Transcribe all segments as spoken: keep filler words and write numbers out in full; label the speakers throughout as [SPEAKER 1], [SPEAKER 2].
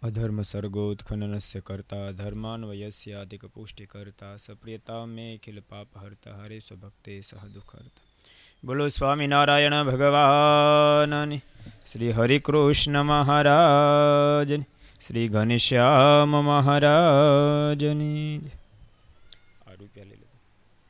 [SPEAKER 1] અધર્મ સર્ગોત્ખનનસ્ય કર્તા ધર્માન્વયસ્યાધિક પુષ્ટિ કરતા સપ્રિયતા મે અખિલ પાપ હરતા હરે સ્વભક્તે સહ દુઃખર્તા. બોલો સ્વામિનારાયણ ભગવાનની, શ્રી હરિકૃષ્ણ મહારાજની, શ્રી ઘનશ્યામ મહારાજની. આ રૂપિયા લઈ લીધા.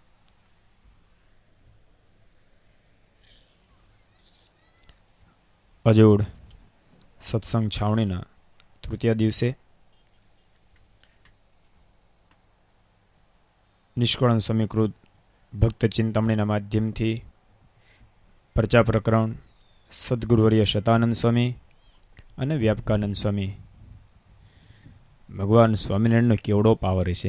[SPEAKER 1] અજોડ સત્સંગ છાવણીના તૃતીય દિવસે નિષ્કળન સમીકૃત ભક્ત ચિંતામણીના માધ્યમથી પ્રજા પ્રકરણ સદગુરુવર્ય શતાનંદ સ્વામી અને વ્યાપકાનંદ સ્વામી, ભગવાન સ્વામિનારાયણનો કેવડો પાવર છે.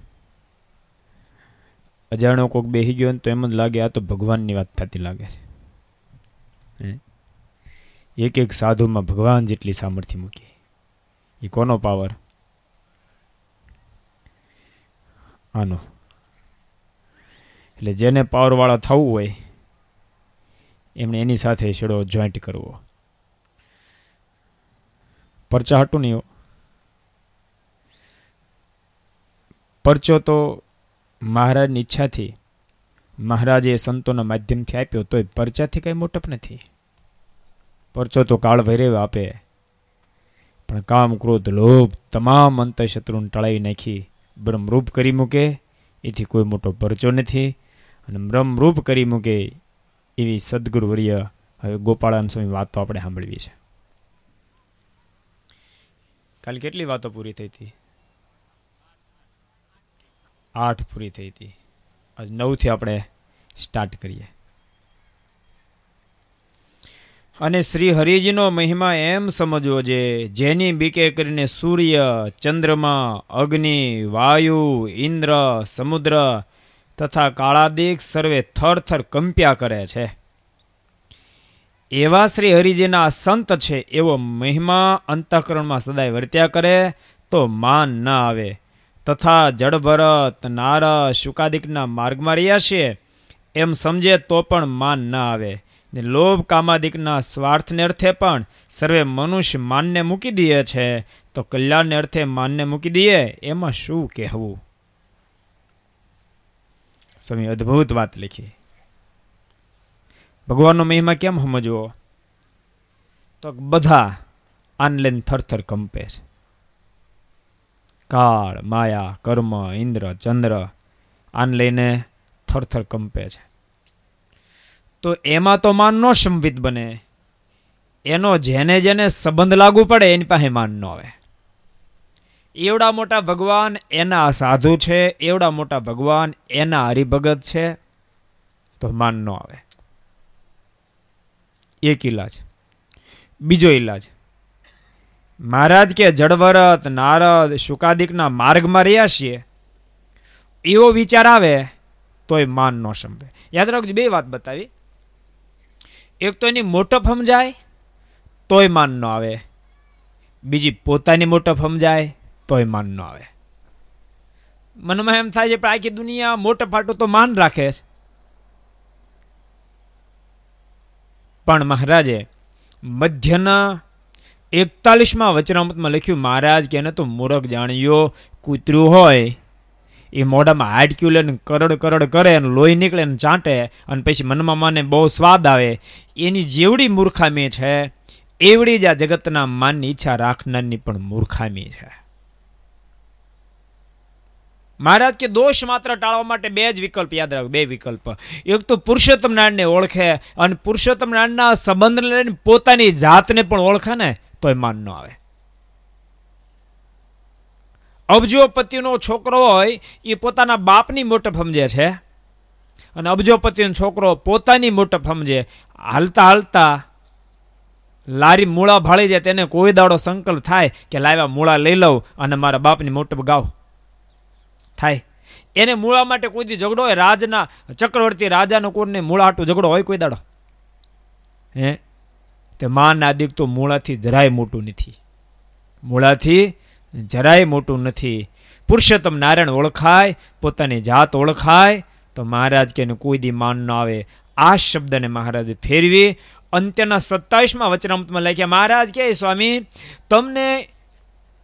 [SPEAKER 1] અજાણો કોઈક બેસી ગયો તો એમ જ લાગે આ તો ભગવાનની વાત થતી લાગે છે. એક એક સાધુમાં ભગવાન જેટલી સામર્થ્ય મૂકી. એ કોનો પાવર? આનો. એટલે જેને પાવરવાળા થવું હોય એમણે એની સાથે છેડો જોઈન્ટ કરવો. પરચા હટું નહીં. પરચો તો મહારાજની ઈચ્છાથી, મહારાજે સંતોના માધ્યમથી આપ્યો, તો એ પરચાથી કંઈ મોટપ નથી. પરચો તો કાળ ભૈરવ આપે, પણ કામ ક્રોધ લોભ તમામ અંતઃશત્રુને ટળાવી નાખી બ્રહ્મરૂપ કરી મૂકે, એથી કોઈ મોટો પરચો નથી. અને બ્રહ્મરૂપ કરી મૂકે એવી સદગુરુવર્ય હવે ગોપાળાન સ્વામી વાતો આપણે સાંભળવી છે. કાલે કેટલી વાતો પૂરી થઈ હતી? આઠ પૂરી થઈ હતી. આજ નવથી આપણે સ્ટાર્ટ કરીએ. અને શ્રી હરિજીનો મહિમા એમ સમજવો છે, જેની બીકે કરીને સૂર્ય, ચંદ્રમા, અગ્નિ, વાયુ, ઇન્દ્ર, સમુદ્ર તથા કાળાદિક સર્વે થર થર કંપ્યા કરે છે. એવા શ્રી હરિજીના સંત છે, એવો મહિમા અંતઃકરણમાં સદાય વર્ત્યા કરે તો માન ન આવે. તથા જડભરત, નારદ, શુકાદિકના માર્ગમાં રહ્યા છે એમ સમજે તો પણ માન ન આવે. ને લોભ કામાદિકના સ્વાર્થને અર્થે પણ સર્વે મનુષ્ય માનને મૂકી દે છે, તો કલ્યાણને અર્થે માનને મૂકી દઈએ એમાં શું કહેવું? સ્વામી અદ્ભુત વાત લખી. ભગવાનનો મહિમા કેમ સમજવો? તો બધા આને લઈને થરથર કંપે છે. કાળ, માયા, કર્મ, ઇન્દ્ર, ચંદ્ર આને લઈને થરથર કંપે છે. તો એમાં તો માન નો સંવિત બને. એનો જેને જેને સંબંધ લાગુ પડે એની પાસે માન ન આવે. એવડા મોટા ભગવાન એના સાધુ છે, એવડા મોટા ભગવાન એના હરિભગત છે, તો માન ન આવે. એક ઈલાજ. બીજો ઈલાજ, મહારાજ કે જડભરત, નારદ, શુકાદિકના માર્ગમાં રહ્યા છીએ એવો વિચાર આવે તોય માન ન સંભે. યાદ રાખજો, બે વાત બતાવી. એક તો એની મોટપ સમજાય તોય માન ન આવે, બીજી પોતાની મોટપ સમજાય તોય માન ન આવે. મનમાં એમ થાય છે પણ આખી દુનિયા મોટપ હાટું તો માન રાખે છે. પણ મહારાજે મધ્યના એકતાલીસમાં વચનામૃતમાં લખ્યું, મહારાજ કે એને તો મૂરખ જાણ્યો, કૂતરું હોય એ મોઢામાં હાડક્યું લે ને કરડ કરડ કરે અને લોહી નીકળે ને ચાંટે અને પછી મનમાં માને બહુ સ્વાદ આવે, એની જેવડી મૂર્ખામી છે એવડી જ આ જગતના માનની ઈચ્છા રાખનારની પણ મૂર્ખામી છે. મહારાજ કે દોષ માત્ર ટાળવા માટે બે જ વિકલ્પ યાદ રાખો, બે વિકલ્પ. એક તો પુરુષોત્તમ નારાયણને ઓળખે અને પુરુષોત્તમ નારાયણના સંબંધ લઈને પોતાની જાતને પણ ઓળખે ને તોય માન ન આવે. અબજોપતિનો છોકરો હોય એ પોતાના બાપની મોટપ સમજે છે અને અબજોપતિનો છોકરો પોતાની મોટપ સમજે. હાલતા હાલતા લારી મૂળા ભાળી જાય તેને કોઈ દાડો સંકલ્પ થાય કે લાવ્યા મૂળા લઈ લઉં અને મારા બાપની મોટપ ગાવ થાય. એને મૂળા માટે કોઈ દી ઝઘડો હોય? રાજના ચક્રવર્તી રાજાનો કોઈને મૂળા હાટું ઝઘડો હોય કોઈ દાડો? હે? તે માન આદિક તો મૂળાથી જરાય મોટું નથી. મૂળાથી જરાય મોટું નથી. પુરુષોત્તમ નારાયણ ઓળખાય, પોતાની જાત ઓળખાય તો મહારાજ કે કોઈ દી માન ન આવે. આ શબ્દને મહારાજ ફેરવી અંત્યના સત્તાવીસમાં વચનામૃતમાં લખ્યા. મહારાજ કે સ્વામી તમને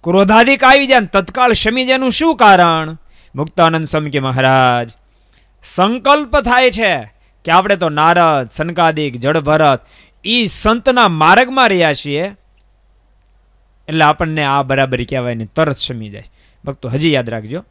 [SPEAKER 1] ક્રોધાધિક આવી જાય તત્કાળ શમી જાય એનું શું કારણ? મુક્તાનંદ સ્વામી કે મહારાજ સંકલ્પ થાય છે કે આપણે તો નારદ, સનકાદિક, જડ ભરત ઈ સંતના માર્ગમાં રહ્યા છીએ એટલે આપણને આ બરાબર કહેવાય ને તરત શમી જાય. ભક્તો હજી યાદ રાખજો,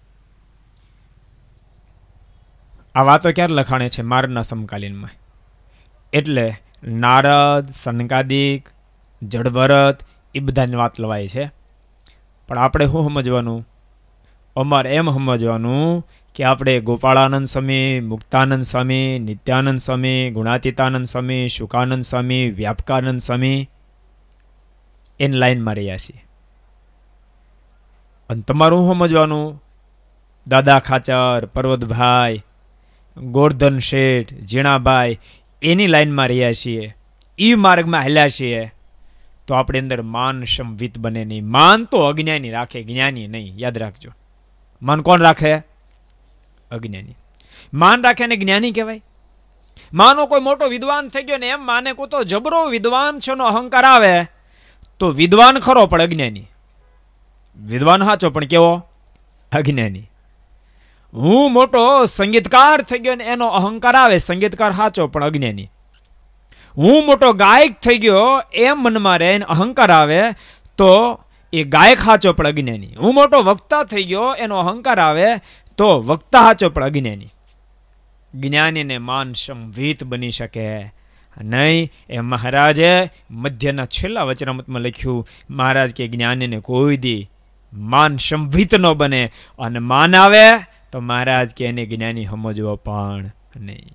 [SPEAKER 1] આ વાતો ક્યારે લખાણે છે? મારના સમકાલીનમાં. એટલે નારદ, સનકાદિક, જડભરત એ બધાની વાત લવાય છે. પણ આપણે શું સમજવાનું? અમારે એમ સમજવાનું કે આપણે ગોપાળાનંદ સ્વામી, મુક્તાનંદ સ્વામી, નિત્યાનંદ સ્વામી, ગુણાતીતાનંદ સ્વામી, શુકાનંદ સ્વામી, વ્યાપકાનંદ સ્વામી એની લાઈનમાં રહ્યા છીએ. અને તમારું શું સમજવાનું? દાદા ખાચર, પર્વતભાઈ, ગોરધન શેઠ, જીણાભાઈ એની લાઈનમાં રહ્યા છીએ, એ માર્ગમાં હાલ્યા છીએ તો આપણી અંદર માન સંવિત બને નહીં. માન તો અજ્ઞાની રાખે, જ્ઞાની નહીં. યાદ રાખજો, માન કોણ રાખે? અજ્ઞાની. માન રાખે ને જ્ઞાની કહેવાય. માનો કોઈ મોટો વિદ્વાન થઈ ગયો ને એમ માને કોઈ તો જબરો વિદ્વાન છે નો અહંકાર આવે તો વિદ્વાન ખરો પણ અજ્ઞાની. વિદ્વાન સાચો પણ કેવો? અજ્ઞાની. હું મોટો સંગીતકાર થઈ ગયો ને એનો અહંકાર આવે, સંગીતકાર સાચો પણ અજ્ઞાની. હું મોટો ગાયક થઈ ગયો એમ મનમાં રહે ને અહંકાર આવે તો એ ગાયક સાચો પણ અજ્ઞાની. હું મોટો વક્તા થઈ ગયો એનો અહંકાર આવે તો વક્તા સાચો પણ અજ્ઞાની. જ્ઞાનીને માન સંવિત બની શકે નહીં. એ મહારાજે મધ્યના છેલ્લા વચનામૃતમાં લખ્યું, મહારાજ કે જ્ઞાનીને કોઈ દી માન સંવિત ન બને અને માન આવે તો મહારાજ કે એને જ્ઞાની સમજવો પણ નહીં.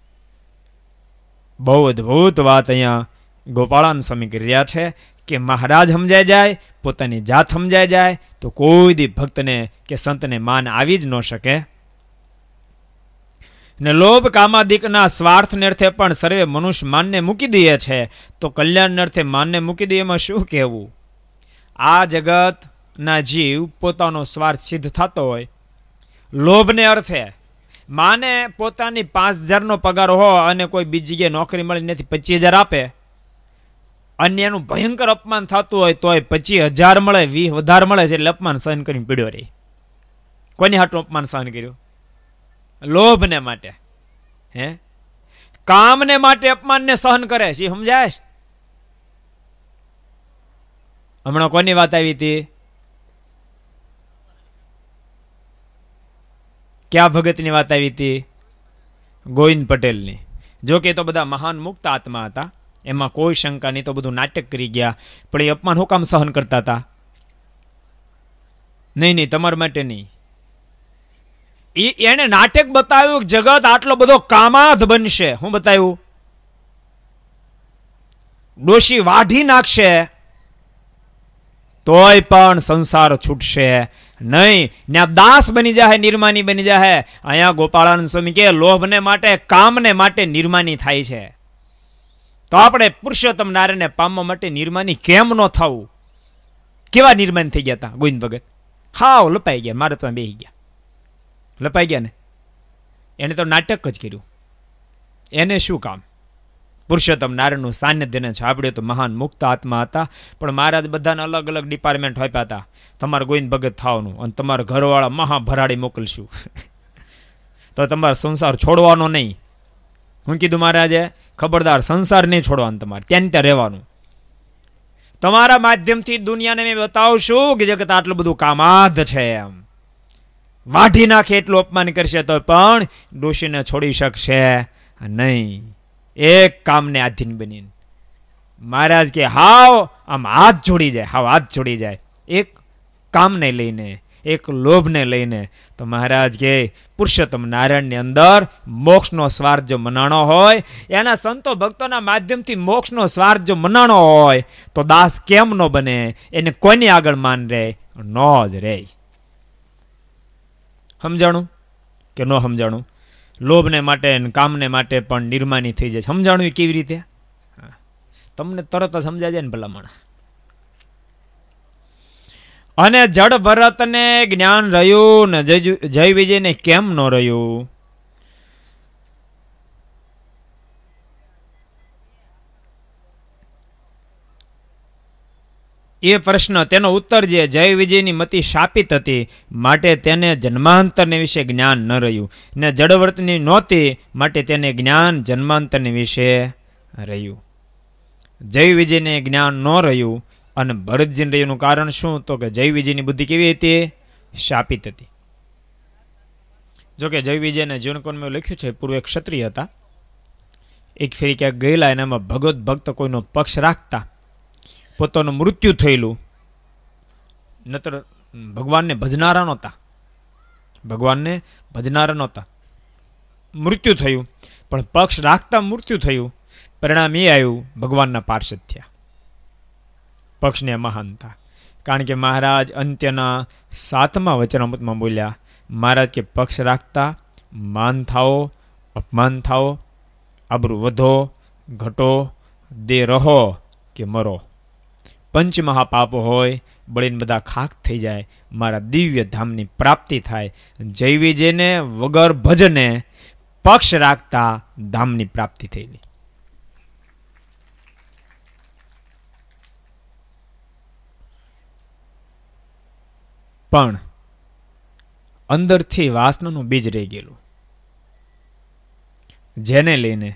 [SPEAKER 1] બહુ અદભુત વાત અહીંયા ગોપાળાનંદ સ્વામી કરી રહ્યા છે કે મહારાજ સમજાય જાય, પોતાની જાત સમજાય જાય તો કોઈ દી ભક્તને કે સંતને માન આવી જ ન શકે. ને લોભ કામાદિકના સ્વાર્થને અર્થે પણ સર્વે મનુષ્ય માનને મૂકી દે છે તો કલ્યાણને અર્થે માનને મૂકી દે એમાં શું કહેવું? આ જગતના જીવ પોતાનો સ્વાર્થ સિદ્ધ થતો હોય, લોભને અર્થે માને પોતાની પાંચ હજારનો પગાર હોય અને કોઈ બીજી જગ્યાએ નોકરી મળી નથી, પચીસ હજાર આપે, અન્યનું ભયંકર અપમાન થતું હોય તોય પચીસ હજાર મળે, વીસ વધારે મળે છે એટલે અપમાન સહન કરીને પીડ્યો રહી. કોની હાટું અપમાન સહન કર્યું? લોભને માટે. હે કામને માટે અપમાનને સહન કરે છે, સમજાય? હમણાં કોની વાત આવી હતી? ક્યાં ભગતની વાત આવી હતી? ગોવિંદ પટેલની. જો કે તો બધા મહાન મુક્ત આત્મા હતા, એમાં કોઈ શંકા નહીં, તો બધું નાટક કરી ગયા, પણ એ અપમાન હું કામ સહન કરતા હતા? નહીં નહીં, તમારા માટે નહીં. એને નાટક બતાવ્યું જગત આટલો બધો કામાધ બનશે. હું બતાવ્યું? ડોશી વાઢી નાખશે તોય પણ સંસાર છૂટશે નહીં, ત્યાં દાસ બની જાય, નિર્માની બની જાય. અહીંયા ગોપાળાનંદ સ્વામી કે લોભને માટે, કામને માટે નિર્માની થાય છે તો આપણે પુરુષોત્તમ નારાયણને પામવા માટે નિર્માની કેમ ન થવું? કેવા નિર્માન થઈ ગયા હતા ગોવિંદ ભગત? હાવ લપાઈ ગયા, મારે તો બેસી ગયા, લપાઈ ગયા ને. એને તો નાટક જ કર્યું. એને શું કામ? પુરુષોત્તમ નારાયણનું સાનિધ્યને છાપડ્યું તો મહાન મુક્ત આત્મા હતા, પણ મહારાજ બધાને અલગ અલગ ડિપાર્ટમેન્ટ આપ્યા હતા. તમારે ગોવિંદ ભગત થવાનું અને તમારા ઘરવાળા મહાભરાડી મોકલશું તો તમારે સંસાર છોડવાનો નહીં. હું કીધું મહારાજે? ખબરદાર, સંસાર નહીં છોડવાનો, તમારે ત્યાં ત્યાં રહેવાનું. તમારા માધ્યમથી દુનિયાને મેં બતાવશું કે જગત આટલું બધું કામાધ છે. એમ વાઢી નાખે એટલું અપમાન કરશે તો પણ ડોશીને છોડી શકશે નહીં. એક કામને આધીન બનીને મહારાજ કે હાવ આમ હાથ જોડી જાય, હાવ હાથ જોડી જાય એક કામને લઈને, એક લોભને લઈને. તો મહારાજ કે પુરુષોત્તમ નારાયણની અંદર મોક્ષનો સ્વાર્થ જો મનાણો હોય, એના સંતો ભક્તોના માધ્યમથી મોક્ષનો સ્વાર્થ જો મનાણો હોય તો દાસ કેમ ન બને? એને કોની આગળ માન રહે? ન જ રહે. સમજાણું કે ન સમજાણું? લોભને માટે કામને માટે પણ નિર્માની થઈ જાય. સમજાણું કેવી રીતે? તમને તરત જ સમજાય જાય ને ભલામણ. અને જડ ભરતને જ્ઞાન રહ્યું ને જય વિજયને કેમ ન રહ્યું? એ પ્રશ્ન તેનો ઉત્તર જે જય વિજયની મતિ શાપિત હતી, માટે તેને જન્માંતરને વિશે જ્ઞાન ન રહ્યું, ને જડવર્તની નહોતી માટે તેને જ્ઞાન જન્માંતરને વિશે રહ્યું. જય વિજયને જ્ઞાન ન રહ્યું અને ભરતજીને રહ્યુંનું કારણ શું? તો કે જય વિજયની બુદ્ધિ કેવી હતી? શાપિત હતી. જોકે જય વિજયને જીવનકોનમાં લખ્યું છે, પૂર્વે ક્ષત્રિય હતા, એક ફેરી ક્યાંક ગયેલા, એનામાં ભગવત ભક્ત કોઈનો પક્ષ રાખતા પોતાનું મૃત્યુ થયેલું, નતર ભગવાનને ભજનારા નહોતા, ભગવાનને ભજનારા નહોતા, મૃત્યુ થયું, પણ પક્ષ રાખતા મૃત્યુ થયું. પરિણામ એ આવ્યું, ભગવાનના પાર્ષદ થયા, પક્ષને મહાનતા. કારણ કે મહારાજ અંત્યના સાતમા વચનામૃતમાં બોલ્યા, મહારાજ કે પક્ષ રાખતા માન થાઓ, અપમાન થાઓ, આબરૂ વધો, ઘટો, દે રહો કે મરો, પંચમહાપાપો હોય બળીને બધા ખાક થઈ જાય, મારા દિવ્ય ધામની પ્રાપ્તિ થાય. જય વિજયને વગર ભજને પક્ષ રાખતા ધામની પ્રાપ્તિ થયેલી. પણ અંદરથી વાસનાનું બીજ રહી ગયેલું, જેને લઈને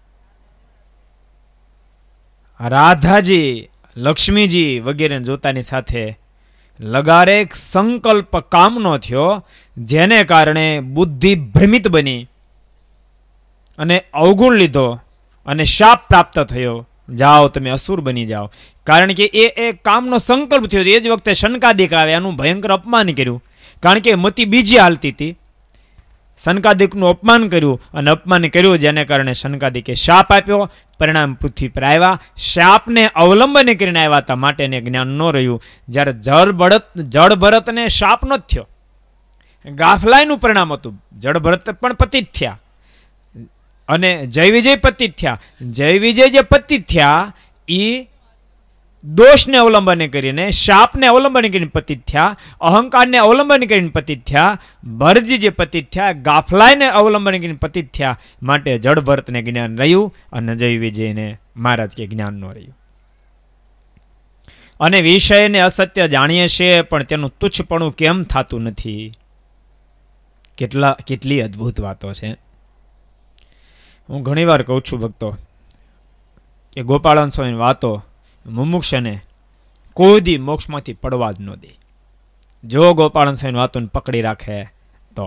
[SPEAKER 1] રાધાજી, લક્ષ્મીજી વગેરે જોતાની સાથે લગારેક સંકલ્પ કામનો થયો, જેને કારણે બુદ્ધિ ભ્રમિત બની અને અવગુણ લીધો અને શાપ પ્રાપ્ત થયો. જાઓ તમે અસુર બની જાઓ. કારણ કે એ એ કામનો સંકલ્પ થયો. એ જ વખતે શનકાદિક આવે, એનું ભયંકર અપમાન કર્યું. કારણ કે મતિ બીજી હાલતી હતી. શનકાદિકનું અપમાન કર્યું અને અપમાન કર્યું, જેને કારણે શનકાદિકે શાપ આપ્યો. પરિણામ પૃથ્વી પર આવ્યા, શાપને અવલંબન કરીને આવ્યા હતા, માટે એને જ્ઞાન ન રહ્યું. જ્યારે જળ ભરત જળ ભરતને શાપ ન થયો, ગાફલાઈનું પરિણામ હતું. જળ ભરત પણ પતિત થયા અને જય વિજય પતિત થયા. જય વિજય જે પતિત થયા એ દોષને અવલંબન કરીને, શાપને અવલંબન કરીને પતિત થયા, અહંકારને અવલંબન કરીને પતિત થયા. ભરતજી જે પતિત થયા ગાફલાઈને અવલંબન કરીને પતિત થયા, માટે જડ ભરતને જ્ઞાન રહ્યું અને જય વિજયને મહારાજ કે જ્ઞાન ન રહ્યું. અને વિષયને અસત્ય જાણીએ છીએ, પણ તેનું તુચ્છપણું કેમ થતું નથી? કેટલા કેટલી અદ્ભુત વાતો છે. હું ઘણીવાર કહું છું ભક્તો કે ગોપાળન સ્વામીની વાતો મુમુક્ષને કોઈ દી મોક્ષમાંથી પડવા જ ન દે. જો ગોપાળન સ્વામીની વાતોને પકડી રાખે તો.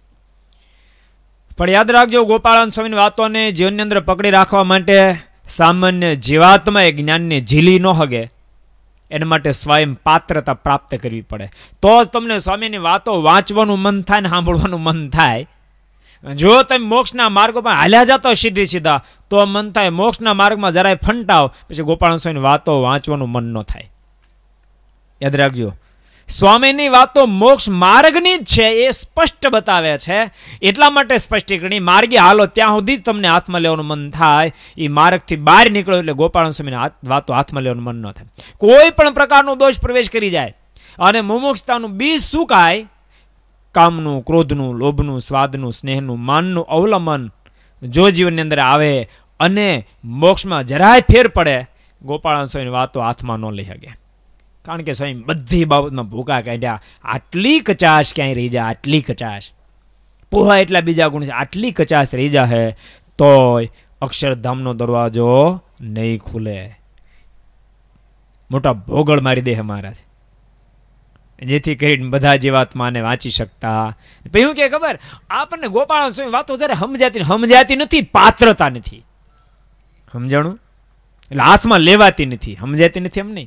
[SPEAKER 1] પણ યાદ રાખજો, ગોપાળન સ્વામીની વાતોને જીવનની અંદર પકડી રાખવા માટે સામાન્ય જીવાત્મા એ જ્ઞાનને ઝીલી ન હગે, એના માટે સ્વયં પાત્રતા પ્રાપ્ત કરવી પડે. તો જ તમને સ્વામીની વાતો વાંચવાનું મન થાય ને સાંભળવાનું મન થાય. જો તમે મોક્ષના માર્ગમાં હાલ્યા જતો સીધી સીધા તો મન થાય, મોક્ષના માર્ગમાં જરાય ફંટાવ પછી ગોપાલ સ્વામીની વાતો વાંચવાનું મન ન થાય. યાદ રાખજો, સ્વામીની વાતો મોક્ષ માર્ગની જ છે, એ સ્પષ્ટ બતાવે છે. એટલા માટે સ્પષ્ટીકરણી માર્ગે હાલો ત્યાં સુધી જ તમને હાથમાં લેવાનું મન થાય. એ માર્ગથી બહાર નીકળો એટલે ગોપાલ સ્વામીની વાતો હાથમાં લેવાનું મન ન થાય. કોઈ પણ પ્રકારનો દોષ પ્રવેશ કરી જાય અને મુમુક્ષતાનું બીજ સુકાય, કામનું, ક્રોધનું, લોભનું, સ્વાદનું, સ્નેહનું, માનનું અવલંબન જો જીવનની અંદર આવે અને મોક્ષમાં જરાય ફેર પડે, ગોપાળન સ્વામીની વાતો હાથમાં ન લઈ શકે. કારણ કે સ્વામી બધી બાબતમાં ભૂકા કાઢ્યા. આટલી કચાશ ક્યાંય રહી જાય, આટલી કચાશ પોહા એટલા બીજા ગુણ છે, આટલી કચાશ રહી જાય તોય અક્ષરધામનો દરવાજો નહીં ખુલે. મોટા ભોગળ મારી દે મહારાજ, જેથી કરીને બધા જીવાત્માને વાંચી શકતા. પછી શું કે ખબર, આપણને ગોપાળન સ્વામી વાતો જયારે સમજાતી સમજાતી નથી, પાત્રતા નથી. સમજાણું? એટલે હાથમાં લેવાતી નથી, સમજાતી નથી એમ નહીં.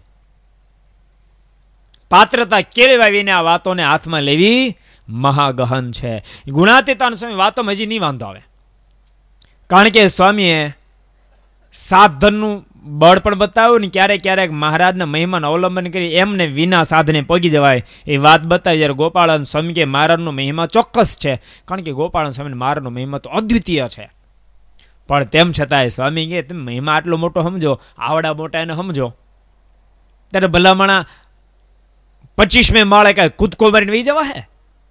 [SPEAKER 1] પાત્રતા કેળવાવીને આ વાતોને હાથમાં લેવી મહાગહન છે. ગુણાતીતાન સ્વામી વાતોમાં હજી નહીં વાંધો આવે, કારણ કે સ્વામીએ સાધનનું બળ પણ બતાવ્યું ને ક્યારેક ક્યારેક મહારાજના મહિમાનું અવલંબન કરી એમને વિના સાધને પગી જવાય એ વાત બતાવી. જ્યારે ગોપાળન સ્વામી કે મહારાજનો મહિમા ચોક્કસ છે, કારણ કે ગોપાળન સ્વામી મહારાજનો મહિમા તો અદ્વિતીય છે. પણ તેમ છતાંય સ્વામી કે તમે મહિમા આટલો મોટો સમજો, આવડા મોટા એને સમજો, ત્યારે ભલામણા પચીસમે માળે કાંઈ કૂદકો મારીને વહી જવા હે?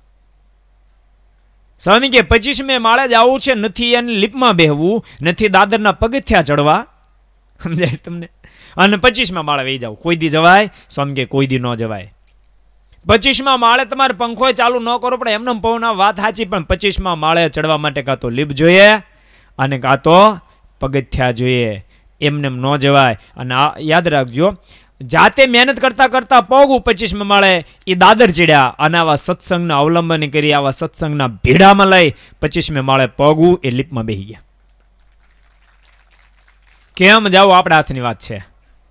[SPEAKER 1] સ્વામી કે પચીસમે માળે જ આવું છે, નથી એને લીપમાં બેહવું, નથી દાદરના પગથિયા ચડવા. સમજાય તમને? અને પચીસમાં માળે વહી જાવ. કોઈ દી જવાય? સ્વામી કે કોઈ દી ન જવાય. પચીસમાં માળે તમારે પંખો ચાલુ ન કરો પડે એમને પવન વાત સાચી, પણ પચીસમાં માળે ચડવા માટે કાં તો લીપ જોઈએ અને કાં તો પગથિયા જોઈએ. એમને ન જવાય. અને આ યાદ રાખજો, જાતે મહેનત કરતા કરતા પગું પચીસમાં માળે એ દાદર ચડ્યા અને આવા સત્સંગના અવલંબન કરી આવા સત્સંગના ભીડામાં લઈ પચીસમાં માળે પગું એ લીપમાં બેસી ગયા. કેમ જાવ આપણા હાથની વાત છે.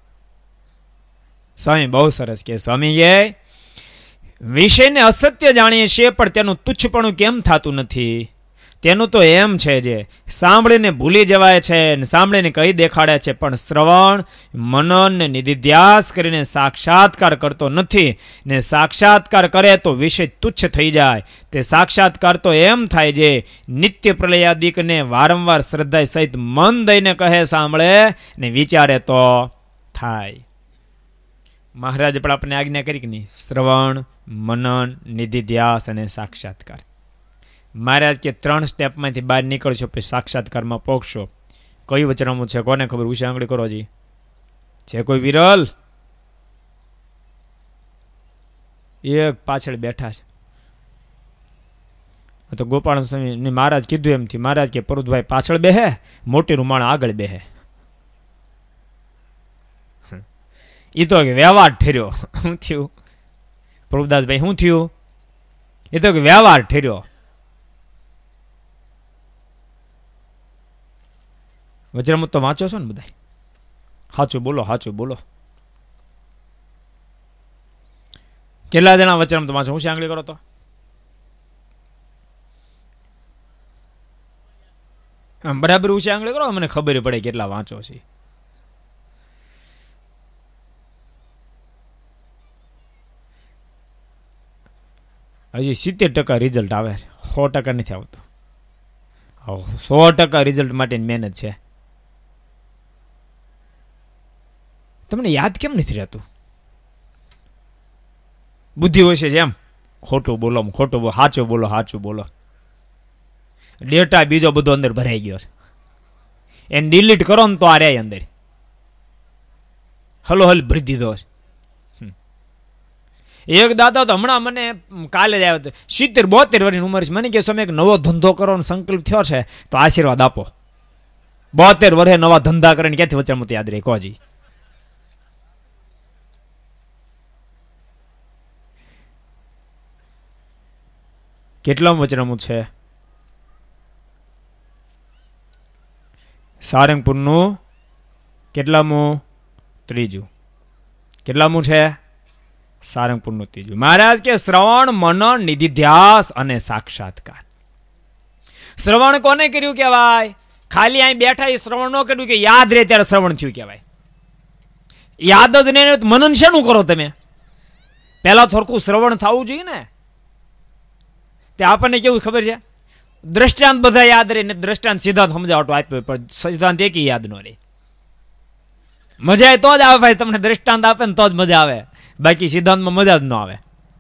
[SPEAKER 1] સ્વામી બહુ સરસ કે સ્વામી કે વિષયને અસત્ય જાણીએ છીએ પણ તેનું તુચ્છપણું કેમ થતું નથી? તેનું તો એમ છે જે સાંભળીને ભૂલી જવાય છે ને સાંભળીને કહી દેખાડે છે, પણ શ્રવણ મનન ને નિધિધ્યાસ કરીને સાક્ષાત્કાર કરતો નથી. ને સાક્ષાત્કાર કરે તો વિષય તુચ્છ થઈ જાય. તે સાક્ષાત્કાર તો એમ થાય જે નિત્ય પ્રલયાદિકને વારંવાર શ્રદ્ધા સહિત મન દઈને કહે, સાંભળે ને વિચારે તો થાય. મહારાજ પણ આપણે આજ્ઞા કરી કે નહીં? શ્રવણ, મનન, નિધિધ્યાસ અને સાક્ષાત્કાર. મહારાજ કે ત્રણ સ્ટેપમાંથી બહાર નીકળશો પછી સાક્ષાત્કારમાં પહોંચશો. કયું વચનામું છે? કોને ખબર? ઉષા આંગળી કરો. જી છે કોઈ વિરલ? એક પાછળ બેઠા છે તો ગોપાલ સ્વામી મહારાજ કીધું એમથી. મહારાજ કે પરુદભાઈ પાછળ બેહે, મોટી રૂમાણ આગળ બેહે. એ તો કે વ્યવહાર ઠર્યો. શું થયું પ્રભુદાસભાઈ? શું થયું? એ તો કે વ્યવહાર ઠર્યો. વજ્રમુત તો વાંચો છો ને બધા? સાચું બોલો, સાચું બોલો. કેટલા જણા વચનામૃત વાંચો? હું આંગળી કરો તો બરાબર ઊંચી આંગળી કરો, મને ખબર પડે કેટલા વાંચો છે. હજી સિત્તેર ટકા રિઝલ્ટ આવે છે, સો ટકા નથી આવતો. સો ટકા રિઝલ્ટ માટેની મહેનત છે. તમને યાદ કેમ નથી રહેતું? બુદ્ધિ હોય છે જેમ ખોટું બોલો, ખોટું બોલો, સાચું બોલો, સાચું બોલો. ડેટા બીજો બધો અંદર ભરાઈ ગયો છે. એને ડિલીટ કરો ને તો આ રે અંદર હલો હલ ભરી દીધો છે. એક દાદા તો હમણાં મને કાલે જ આવ્યો હતો, સિત્તેર બોતેર વર્ષની ઉંમર છે. મને કે સમય એક નવો ધંધો કરવાનો સંકલ્પ થયો છે તો આશીર્વાદ આપો. બોતેર વર્ષે નવા ધંધા કરીને ક્યાંથી વચનામૃત યાદ રહે? કોજી કેટલામું વચનામૃત છે? સારંગપુરનું કેટલામું? ત્રીજું. કેટલામું છે? સારંગપુરનું ત્રીજું. મહારાજ કે શ્રવણ, મનન, નિધિધ્યાસ અને સાક્ષાત્કાર. શ્રવણ કોને કર્યું કહેવાય? ખાલી અહીં બેઠા એ શ્રવણ ન કર્યું કે યાદ રહે ત્યારે શ્રવણ થયું કહેવાય. યાદ જ નહીં તો મનન શેનું કરો તમે? પહેલા થોડું શ્રવણ થવું જોઈએ ને. તે આપણને કેવું ખબર છે? દ્રષ્ટાંત બધા યાદ રહે ને દ્રષ્ટાંત સિદ્ધાંત સમજાવટો આપ્યો પણ સિદ્ધાંત એક યાદ ન રહે. મજા આવે તો જ આવે ભાઈ. તમને દ્રષ્ટાંત આપે ને તો જ મજા આવે, બાકી સિદ્ધાંતમાં મજા જ ન આવે.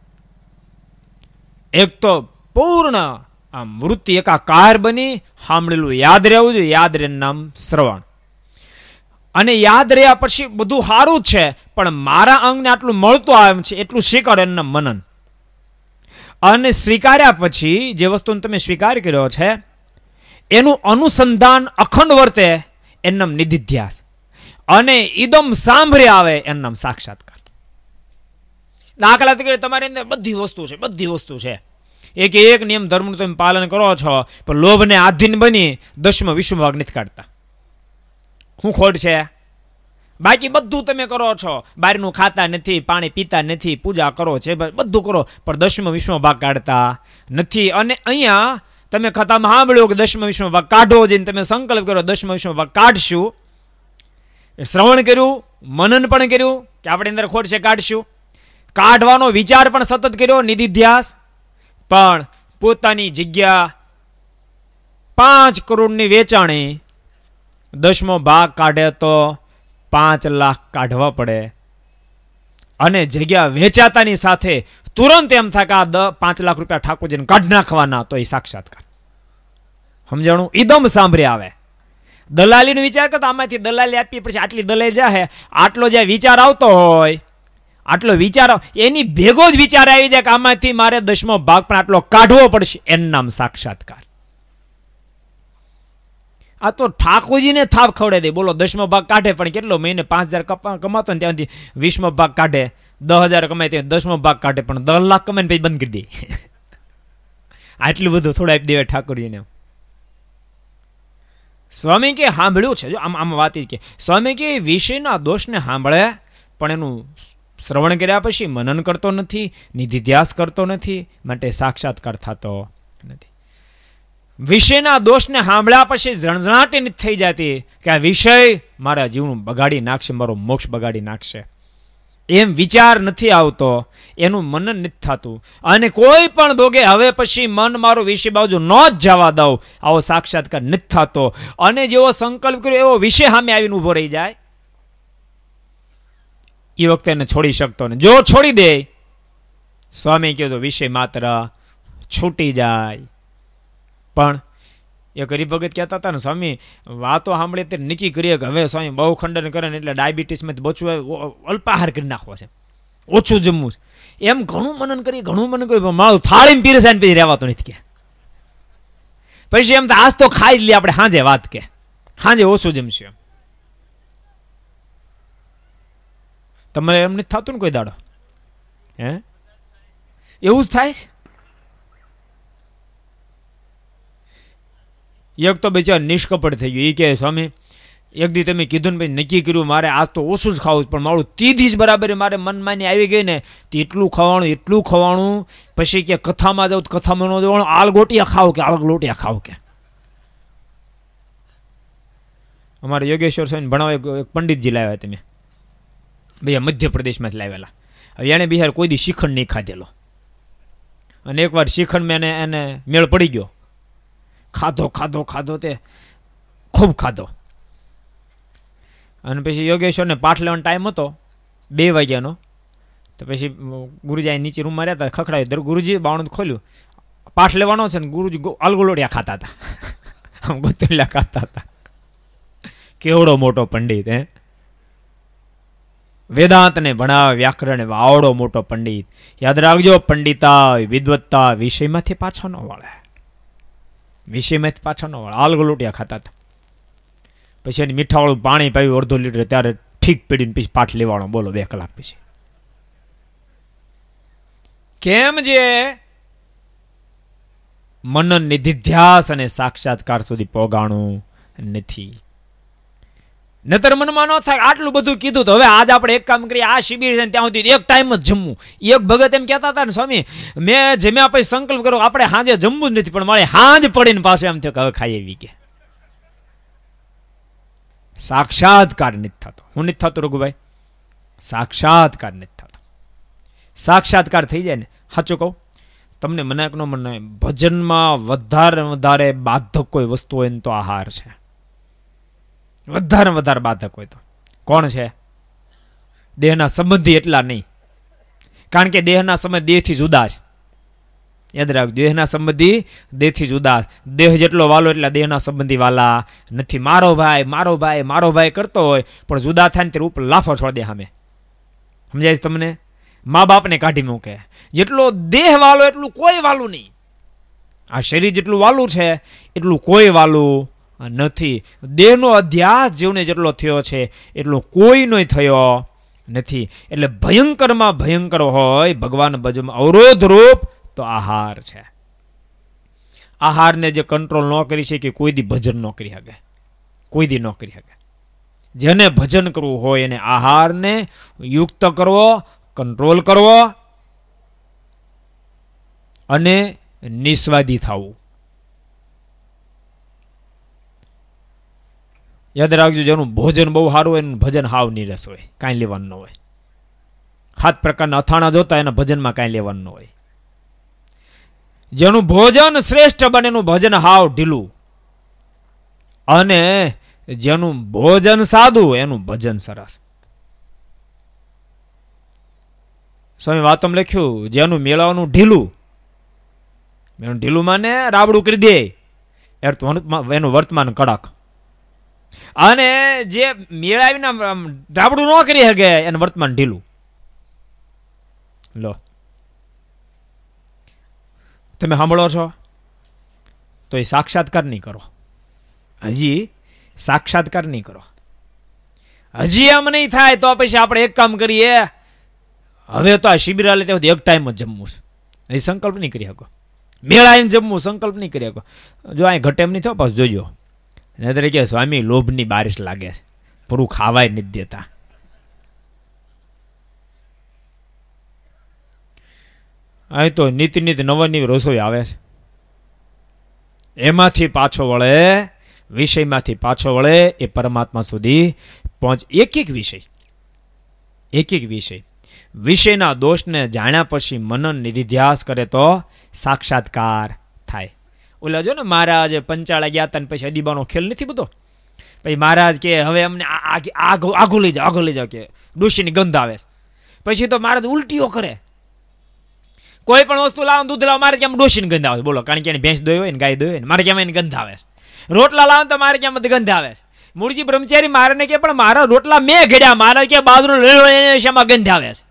[SPEAKER 1] એક તો પૂર્ણ આમ વૃત્તિ એકાકાર બની સાંભળેલું યાદ રહેવું જોઈએ. યાદ રહે નામ શ્રવણ. અને યાદ રહ્યા પછી બધું સારું જ છે પણ મારા અંગને આટલું મળતું આવે છે એટલું સ્વીકારો એનું નામ મનન. અને સ્વીકાર્યા પછી જે વસ્તુને તમે સ્વીકાર કર્યો છે એનું અનુસંધાન અખંડ વર્તે એનું નામ નિધિધ્યાસ. અને ઇદમ સાંભળે આવે એનું નામ સાક્ષાત્કાર. દાખલા તરીકે તમારી અંદર બધી વસ્તુ છે, બધી વસ્તુ છે. એક એક નિયમ ધર્મનું તમે પાલન કરો છો પણ લોભને આધીન બની દસમો વિશ્વ ભાગ નથી કાઢતા. શું ખોટ છે? બાકી બધું તમે કરો છો, બહારનું ખાતા નથી, પાણી પીતા નથી, પૂજા કરો છે, બધું કરો પણ દસમો વિશ્વ ભાગ કાઢતા નથી. અને અહીંયા તમે ખાતામાં સાંભળ્યું કે દસમો વિશ્વ ભાગ કાઢવો જઈને તમે સંકલ્પ કરો દસમો વિશ્વ ભાગ કાઢશું. શ્રવણ કર્યું, મનન પણ કર્યું કે આપણે અંદર ખોટ છે કાઢશું. કાઢવાનો વિચાર પણ સતત કર્યો, નિધિધ્યાસ. પણ પોતાની જગ્યા પાંચ કરોડની વેચાણી દસમો ભાગ કાઢે તો પાંચ લાખ કાઢવા પડે. અને જગ્યા વેચાતાની સાથે તુરંત એમ થાય કે આ પાંચ લાખ રૂપિયા ઠાકોરજીને કાઢ નાખવાના, તો એ સાક્ષાત્કાર. સમજાણું? ઇદમ સાંભળે આવે. દલાલીનો વિચાર કરતો આમાંથી દલાલી આપી પછી આટલી દલાલી જાહે, આટલો જે વિચાર આવતો હોય, આટલો વિચાર એની ભેગો જ વિચાર આવી જાય કે આમાંથી મારે દસમો ભાગ પણ આટલો કાઢવો પડશે, એનું નામ સાક્ષાત્કાર. આ તો ઠાકોરજીને થાપ ખવડે દે. બોલો, દસમો ભાગ કાઢે પણ કેટલો? મહિને પાંચ હજાર કમાતો ને ત્યાંથી વીસમો ભાગ કાઢે, દસ હજાર કમાય ત્યાં દસમો ભાગ કાઢે, પણ દસ લાખ કમાઈને પછી બંધ કરી દે. આટલું બધું થોડા આપી દેવાય ઠાકોરજીને. સ્વામી કે સાંભળ્યું છે, જો આમ આમ વાત જ કે સ્વામી કે વિષયના દોષને સાંભળે પણ એનું શ્રવણ કર્યા પછી મનન કરતો નથી, નિધિધ્યાસ કરતો નથી, માટે સાક્ષાત્કાર થતો નથી. વિષયના દોષને સાંભળ્યા પછી ઝણઝણાટી નથી થઈ જતી કે આ વિષય મારા જીવનું બગાડી નાખશે, મારો મોક્ષ બગાડી નાખશે, એમ વિચાર નથી આવતો, એનું મનન નથી થતું. અને કોઈ પણ ભોગે હવે પછી મન મારું વિષય બાજુ ન જ જવા દઉં, આવો સાક્ષાત્કાર નથી થતો. અને જેવો સંકલ્પ કર્યો એવો વિષય સામે આવીને ઊભો રહી જાય, એ વખતે એને છોડી શકતો ને. જો છોડી દે, સ્વામી કહ્યું તો વિષય માત્ર છૂટી જાય. પણ એ હરિભગત કહેતા હતા ને, સ્વામી વાતો સાંભળે તે નક્કી કરીએ કે હવે સ્વામી બહુ ખંડન કરે ને એટલે ડાયાબિટીસમાંથી બચવું, અલ્પાહાર કરી નાખવો છે, ઓછું જમવું. એમ ઘણું મનન કરી, ઘણું મનન કર્યું, પણ મારું થાળીમાં પીરસાઈને પછી રહેવાતો નથી કે. પછી એમ તો આજ તો ખાઈ જ લે આપણે, સાંજે વાત કે સાંજે ઓછું જમશું એમ. તમારે એમ નથી થતું ને કોઈ દાડો? હે, એવું જ થાય છે. એક તો બિચાર નિષ્કપટ થઈ ગયું. એ કહે સ્વામી એક દી તમે કીધું ને ભાઈ નક્કી કર્યું મારે આજ તો ઓછું જ ખાવું, પણ મારું તીધી જ બરાબર મારે મનમાની આવી ગઈ ને, તો એટલું ખવાણું એટલું ખવાણું. પછી કે કથામાં જાઉં તો કથામાં ન જવાનું, આળ ગોટિયા ખાવ કે આળ લોટિયા ખાવ કે. અમારે યોગેશ્વર સ્વામી ભણાવે એક પંડિતજી લાવ્યા તમે ભાઈ, મધ્યપ્રદેશમાંથી લાવેલા. હવે એણે બિહાર કોઈ દી શિખંડ નહીં ખાધેલો, અને એકવાર શિખંડ મેં એને એને મેળ પડી ગયો. ખાધો ખાધો ખાધો તે ખૂબ ખાધો. અને પછી યોગેશ્વરને પાઠ લેવાનો ટાઈમ હતો બે વાગ્યાનો, તો પછી ગુરુજી નીચે રૂમમાં રહેતા, ખખડાયું, ગુરુજી બાવણું ખોલ્યું, પાઠ લેવાનો છે ને ગુરુજી આલગોલોડિયા ખાતા હતા, આમ ગોતેલા ખાતા હતા. કેવડો મોટો પંડિત! હે, વેદાંતને ભણાવે, વ્યાકરણ આવડો મોટો પંડિત. યાદ રાખજો, પંડિતા વિદ્વત્તા વિષયમાંથી પાછો ન વળે, વિષયમાંથી પાછો ન વળે. આલગોલોટિયા ખાતા હતા. પછી એને મીઠાવાળું પાણી પાયું અડધો લીટર, ત્યારે ઠીક પીડીને પછી પાઠ લેવાનો. બોલો, બે કલાક પછી. કેમ? જે મનન નિધિધ્યાસ અને સાક્ષાત્કાર સુધી પહોંચાણું નથી. નતર મનમાં ન થાય. આટલું બધું કીધું તો હવે આજ આપણે એક કામ કરીએ, આ શિબિર છે ત્યાં સુધી એક ટાઈમ જ જમવું. એક ભગત એમ કહેતા હતા ને, સ્વામી મેં જમ્યા પછી સંકલ્પ કરો આપણે હાંજે જમવું જ નથી, પણ મારે હાંજ પડીને પાસે એમ થયું કે હવે ખાઈ એવી કે સાક્ષાત્કાર નથી થતો. હું નથી થતો રઘુભાઈ, સાક્ષાત્કાર નથી થતો. સાક્ષાત્કાર થઈ જાય ને, સાચું કહું તમને, મને ન મને ભજનમાં વધારે વધારે બાધક કોઈ વસ્તુ હોય ને તો આહાર છે. વધારે વધારે બાધક હોય તો કોણ છે? દેહના સંબંધી એટલા નહીં, કારણ કે દેહના સંબંધ દેહથી જુદા છે. યાદ રાખજો, દેહના સંબંધી દેહથી જુદા. દેહ જેટલો વાલો એટલા દેહના સંબંધી વાલા નથી. મારો ભાઈ મારો ભાઈ મારો ભાઈ કરતો હોય પણ જુદા થાય ને ત્યારે ઉપર લાફો છોડ દે સામે. સમજાય છે તમને? મા બાપને કાઢી મૂકે. જેટલો દેહ વાલો એટલું કોઈ વાલું નહીં. આ શરીર જેટલું વાલું છે એટલું કોઈ વાલું નથી. દેહનો અધ્યાસ જીવને જેટલો થયો છે એટલો કોઈનો થયો નથી. એટલે ભયંકરમાં ભયંકર હોય ભગવાન ભજવામાં અવરોધ રૂપ તો આહાર છે. આહારને જે કંટ્રોલ ન કરી શકે કોઈ દી ભજન ન કરી શકે, કોઈ દી ન કરી શકે. જેને ભજન કરવું હોય એને આહારને યુક્ત કરવો, કંટ્રોલ કરવો અને નિસ્વાદી થવું. યાદ રાખજો, જેનું ભોજન બહુ સારું હોય એનું ભજન હાવ નીરસ હોય, કાંઈ લેવાનું ન હોય. સાત પ્રકારના અથાણા જોતા એના ભજનમાં કાંઈ લેવાનું ન હોય. જેનું ભોજન શ્રેષ્ઠ બને એનું ભજન હાવ ઢીલું, અને જેનું ભોજન સાદું એનું ભજન સરસ. સ્વામી વાતમાં લખ્યું, જેનું મેળવાનું ઢીલું, એનું ઢીલું માને રાબડું કરી દે, એનું વર્તમાન કડક. અને જે મેળાવીને ડાબડું ન કરી શકે એને વર્તમાન ઢીલું. લો તમે સાંભળો છો તો એ સાક્ષાત્કાર નહીં કરો, હજી સાક્ષાત્કાર નહીં કરો, હજી એમ નહીં થાય તો પછી આપણે એક કામ કરીએ, હવે તો આ શિબિર લે ત્યાં એક ટાઈમ જ જમવું છે, એ સંકલ્પ નહીં કરી શકો. મેળા આવીને જમવું સંકલ્પ નહીં કરી શકો. જો અહીં ઘટે એમ નહીં થયો પાછું જોજો, એને તરીકે સ્વામી લોભની બારિશ લાગે છે, પૂરું ખાવાય નથી દેતા. અહીં તો નીતિ નીતિ નવની રસોઈ આવે છે, એમાંથી પાછો વળે, વિષયમાંથી પાછો વળે એ પરમાત્મા સુધી પહોંચ. એક એક વિષય એક એક વિષય વિષયના દોષને જાણ્યા પછી મનન નિધિધ્યાસ કરે તો સાક્ષાત્કાર થાય. ઓલા જો ને મહારાજ પંચાળા ગયા હતા ને પછી અદીબાનો ખેલ નથી બધો, પછી મહારાજ કે હવે અમને આઘું લઈ જાઓ આઘું લઈ જાઓ કે ડોશીની ગંધ આવે. પછી તો મહારાજ ઉલટીઓ કરે, કોઈ પણ વસ્તુ લાવો દૂધ લાવો મારે કેમ ડોશીની ગંધ આવે, બોલો, કારણ કે એની ભેંસ દોઈ હોય ને ગાય દોઈ હોય ને મારે કેમ એની ગંધ આવે. રોટલા લાવો તો મારે કેમ બધી ગંધ આવે. મૂળજી બ્રહ્મચારી મારે ને કે પણ મારા રોટલા મેં ઘડ્યા, મારે કે બાજરો લેવો એને શેમાં ગંધ આવે છે.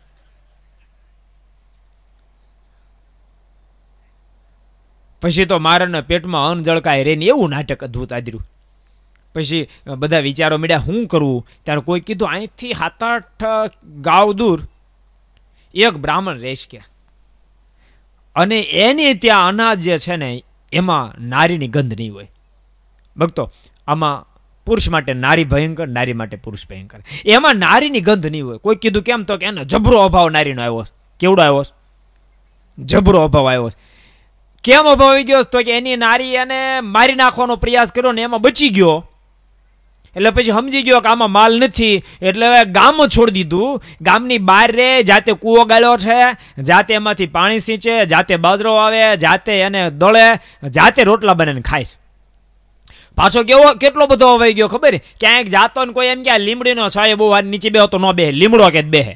[SPEAKER 1] પછી તો મારાના પેટમાં અન્ન જળકાય રે ને એવું નાટક અદભુત આદર્યું. પછી બધા વિચારો મળ્યા શું કરવું. ત્યારે કોઈ કીધું અહીંથી સાત આઠ ગાવ દૂર એક બ્રાહ્મણ રહેશ કે, અને એની ત્યાં અનાજ જે છે ને એમાં નારીની ગંધ નહીં હોય. ભક્તો આમાં પુરુષ માટે નારી ભયંકર, નારી માટે પુરુષ ભયંકર, એમાં નારીની ગંધ નહીં હોય. કોઈ કીધું કેમ, તો કે એનો જબરો અભાવ નારીનો આવ્યો. કેવડો આવ્યો? જબરો અભાવ આવ્યો. કેમ અભાવ આવી ગયો? તો કે એની નારી એને મારી નાખવાનો પ્રયાસ કર્યો ને એમાં બચી ગયો, એટલે પછી સમજી ગયો કે આમાં માલ નથી, એટલે હવે ગામ છોડી દીધું. ગામની બહાર રે, જાતે કૂવો ગાળ્યો છે, જાતે એમાંથી પાણી સિંચે, જાતે બાજરો આવે, જાતે એને દળે, જાતે રોટલા બનાવીને ખાય. પાછો કેવો કેટલો બધો અવાઈ ગયો ખબર? ક્યાંક જાતો ને કોઈ એમ કે લીમડીનો છાય બહુ નીચે બેહો તો ન બેહે, લીમડો કે બેહે.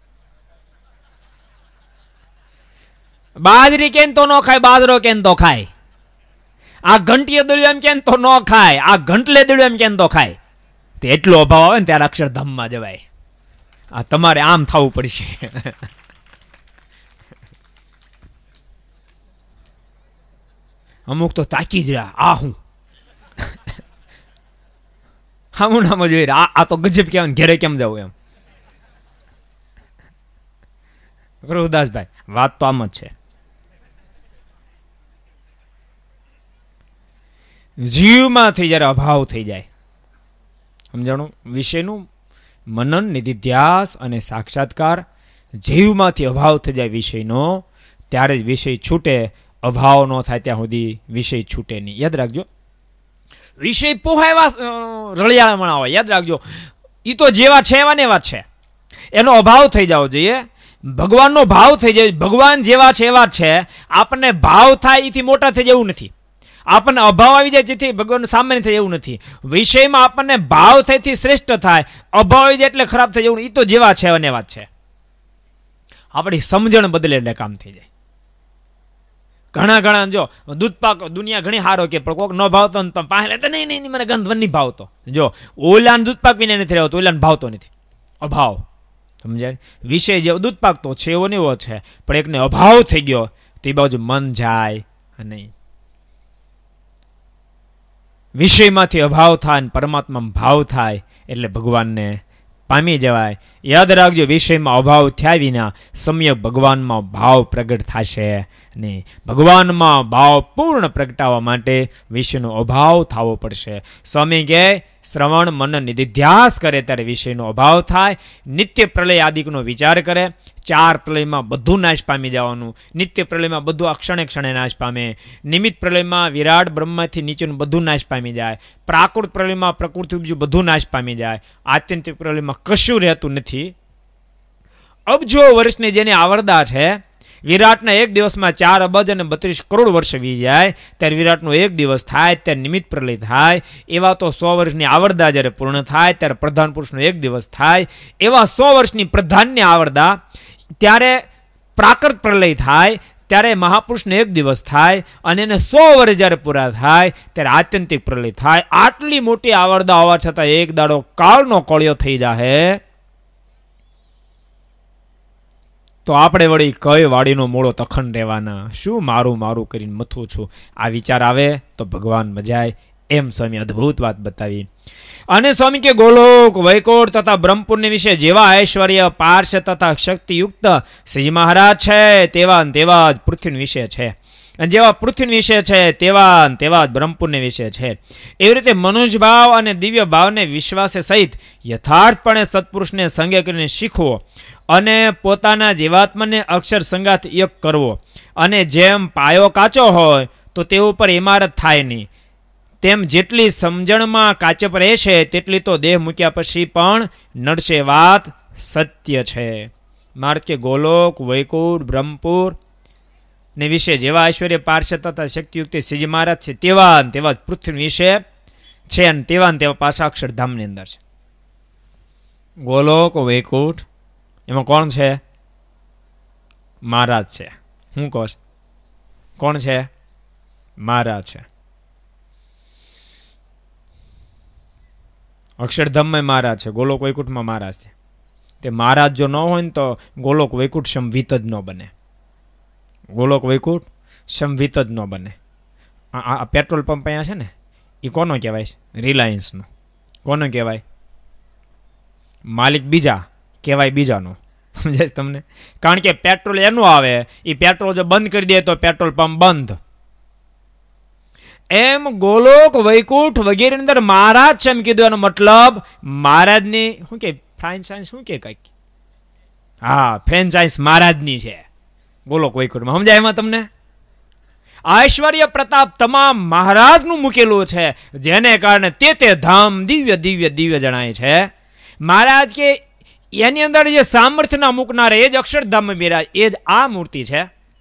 [SPEAKER 1] બાજરી કેન તો ન ખાય, બાજરો કેન તો ખાય. આ ઘંટીએ દળ્યું એમ કેન તો ન ખાય, આ ઘંટલે દળ્યું એમ કેન તો ખાય. તે એટલો અભાવ આવે ને ત્યારે અક્ષરધામમાં જવાય. આ તમારે આમ થવું પડશે. અમુક તો તાકી જ રહ્યા, આ હું હામું નામ જોઈ રહ્યા, આ તો ગજબ કેમ ઘેરે કેમ જવું એમ. પ્રભુદાસભાઈ વાત તો આમ જ છે. જીવમાંથી જયારે અભાવ થઈ જાય, સમજાણું? વિષયનું મનન નિધિધ્યાસ અને સાક્ષાત્કાર, જીવમાંથી અભાવ થઈ જાય વિષયનો, ત્યારે જ વિષય છૂટે. અભાવ ન થાય ત્યાં સુધી વિષય છૂટે નહીં. યાદ રાખજો, વિષય પોહાયવા રળિયામણા હોય, યાદ રાખજો. એ તો જેવા છે એવા ને એવા છે, એનો અભાવ થઈ જવો જોઈએ. ભગવાનનો ભાવ થઈ જાય, ભગવાન જેવા છે એવા છે. આપણને ભાવ થાય એથી મોટા થઈ જાય એવું નથી, આપણને અભાવ આવી જાય જેથી ભગવાન સામાન્ય થાય એવું નથી. વિષયમાં આપણને ભાવ થઈથી શ્રેષ્ઠ થાય, અભાવ આવી જાય એટલે ખરાબ થઈ જવું, એ તો જેવા છે અને એવા છે. આપણી સમજણ બદલે એટલે કામ થઈ જાય. ઘણા ઘણા જો દૂધ પાક દુનિયા ઘણી સારો કે પણ કોઈક ન ભાવતો ને તમે પાસે લેતા નહીં નહીં મને ગંધ નહીં ભાવતો. જો ઓલાને દૂધ પાક પીને નથી રહેતો, ઓલાને ભાવતો નથી, અભાવ. સમજાય? વિષય જેવો દૂધ પાક તો છે એવો ને એવો છે, પણ એકને અભાવ થઈ ગયો તે બાજુ મન જાય નહીં. વિષયમાંથી અભાવ થાય ને પરમાત્મામાં ભાવ થાય એટલે ભગવાનને પામી જવાય. યાદ રાખજો, વિષયમાં અભાવ થયા વિના સમ્યક ભગવાનમાં ભાવ પ્રગટ થશે નહીં. ભગવાનમાં ભાવ પૂર્ણ પ્રગટાવવા માટે વિષયનો અભાવ થવો પડશે. સ્વામી કહે શ્રવણ મનન નિધિધ્યાસ કરે ત્યારે વિષયનો અભાવ થાય. નિત્ય પ્રલય આદિકનો વિચાર કરે, ચાર પ્રલયમાં બધું નાશ પામી જવાનું. નિત્ય પ્રલયમાં બધું આ ક્ષણે ક્ષણે નાશ પામે. નિમિત્ત પ્રલયમાં વિરાટ બ્રહ્મથી નીચેનું બધું નાશ પામી જાય. પ્રાકૃત પ્રલયમાં પ્રકૃતિ બીજું બધું નાશ પામી જાય. આત્યંતિક પ્રલયમાં કશું રહેતું નથી. અબજો વર્ષની જેની આવરદા છે, વિરાટના એક દિવસમાં ચાર અબજ અને બત્રીસ કરોડ વર્ષ વી જાય, ત્યારે વિરાટનો એક દિવસ થાય ત્યારે નિમિત્ત પ્રલય થાય. એવા તો સો વર્ષની આવરદા જ્યારે પૂર્ણ થાય ત્યારે પ્રધાન પુરુષનો એક દિવસ થાય. એવા સો વર્ષની પ્રધાનની આવરદા ત્યારે પ્રાકૃત પ્રલય થાય, ત્યારે મહાપુરુષને એક દિવસ થાય અને એને સો વર્ષ જ્યારે પૂરા થાય ત્યારે આત્યંતિક પ્રલય થાય. આટલી મોટી આવરદા હોવા છતાં એક દાડો કાળનો કોળિયો થઈ જાય તો આપણે વળી કઈ વાડીનો મૂળો તખન રહેવાના, શું મારું મારું કરીને મથું છું. આ વિચાર આવે તો ભગવાન મજાય. એમ સ્વામી અદ્ભુત વાત બતાવી. અને સ્વામી કે ગોલોક વૈકુંઠ તથા બ્રહ્મપુરને વિશે જેવા ઐશ્વર્ય પાર્શ તથા શક્તિયુક્ત શ્રીજી મહારાજ છે તેવા તેવા જ પૃથ્વી વિશે છે, અને જેવા પૃથ્વી વિશે છે તેવા તેવા જ બ્રહ્મપુરને વિશે છે. એવી રીતે મનુષ્ય ભાવ અને દિવ્ય ભાવને વિશ્વાસે સહિત યથાર્થપણે સત્પુરુષને સંગે કરીને શીખવો અને પોતાના જીવાત્માને અક્ષર સંગાથ એક કરવો. અને જેમ પાયો કાચો હોય તો તે ઉપર ઇમારત થાય નહીં, તેમ જેટલી સમજણમાં કાચપ રહેશે તેટલી તો દેહ મૂક્યા પછી પણ નડશે. વાત સત્ય છે. માર્ગ કે ગોલોક વૈકુંઠ બ્રહ્મપુર ને વિશે જેવા ઐશ્વર્ય પાર્ષદ તથા શક્તિયુક્ત શ્રીજી મહારાજ છે તેવા તેવા જ પૃથ્વી વિશે છે, અને તેવા તેવા પાછા અક્ષરધામની અંદર છે. ગોલોક વૈકુંઠ એમાં કોણ છે? મહારાજ છે. હું કહું કોણ છે? મહારાજ છે. અક્ષરધામમાં મહારાજ છે, ગોલોક વૈકુંઠમાં મહારાજ છે. તે મહારાજ જો ન હોય ને તો ગોલોક વૈકુંઠ સંવિત જ ન બને. ગોલોક વૈકુંઠ સંવિત જ ન બને. આ પેટ્રોલ પંપ અહીંયા છે ને એ કોનો કહેવાય? રિલાયન્સનો. કોનો કહેવાય? માલિક બીજા કહેવાય બીજાનો. સમજાય તમને? કારણ કે પેટ્રોલ એનું આવે, એ પેટ્રોલ જો બંધ કરી દે તો પેટ્રોલ પંપ બંધ. એમ ગોલોક વૈકુંઠ વગેરે અંદર મહારાજ છે એમ કીધું. એનો મતલબ મહારાજની શું કે ફ્રાન્ચાઇઝ શું કે કંઈક, હા ફ્રેન્ચાઇઝ મહારાજની છે ગોલોક વૈકુંઠમાં. સમજાય એમાં તમને? ઐશ્વર્ય પ્રતાપ તમામ મહારાજનું મૂકેલું છે, જેને કારણે તે તે ધામ દિવ્ય દિવ્ય દિવ્ય જણાય છે. મહારાજ કે એની અંદર જે સામર્થ્યના મૂકનાર એ જ અક્ષરધામ બિરાજ, એ જ આ મૂર્તિ છે.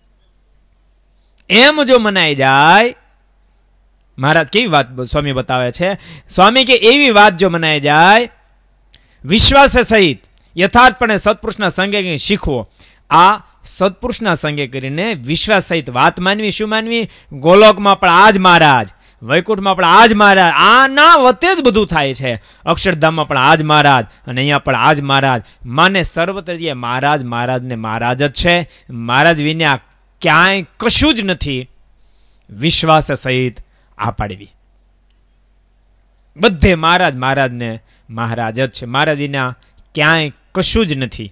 [SPEAKER 1] એમ જો મનાઈ જાય, મહારાજ કેવી વાત સ્વામી બતાવે છે. સ્વામી કે એવી વાત જો મનાઈ જાય વિશ્વાસ સહિત યથાર્થપણે સત્પુરુષના સંગે શીખવો. આ સત્પુરુષના સંગે કરીને વિશ્વાસ સહિત વાત માનવી. શું માનવી? ગોલોકમાં પણ આજ મહારાજ, વૈકુંઠમાં પણ આજ મહારાજ, આના વતે જ બધું થાય છે. અક્ષરધામમાં પણ આજ મહારાજ અને અહીંયા પણ આજ મહારાજ. માને સર્વત્ર જે મહારાજ મહારાજ ને મહારાજ જ છે. મહારાજ વિના ક્યાંય કશું જ નથી. વિશ્વાસ સહિત આ પાડવી. બધે મહારાજ મહારાજ ને મહારાજ જ છે. મહારાજ વિના ક્યાંય કશું જ નથી.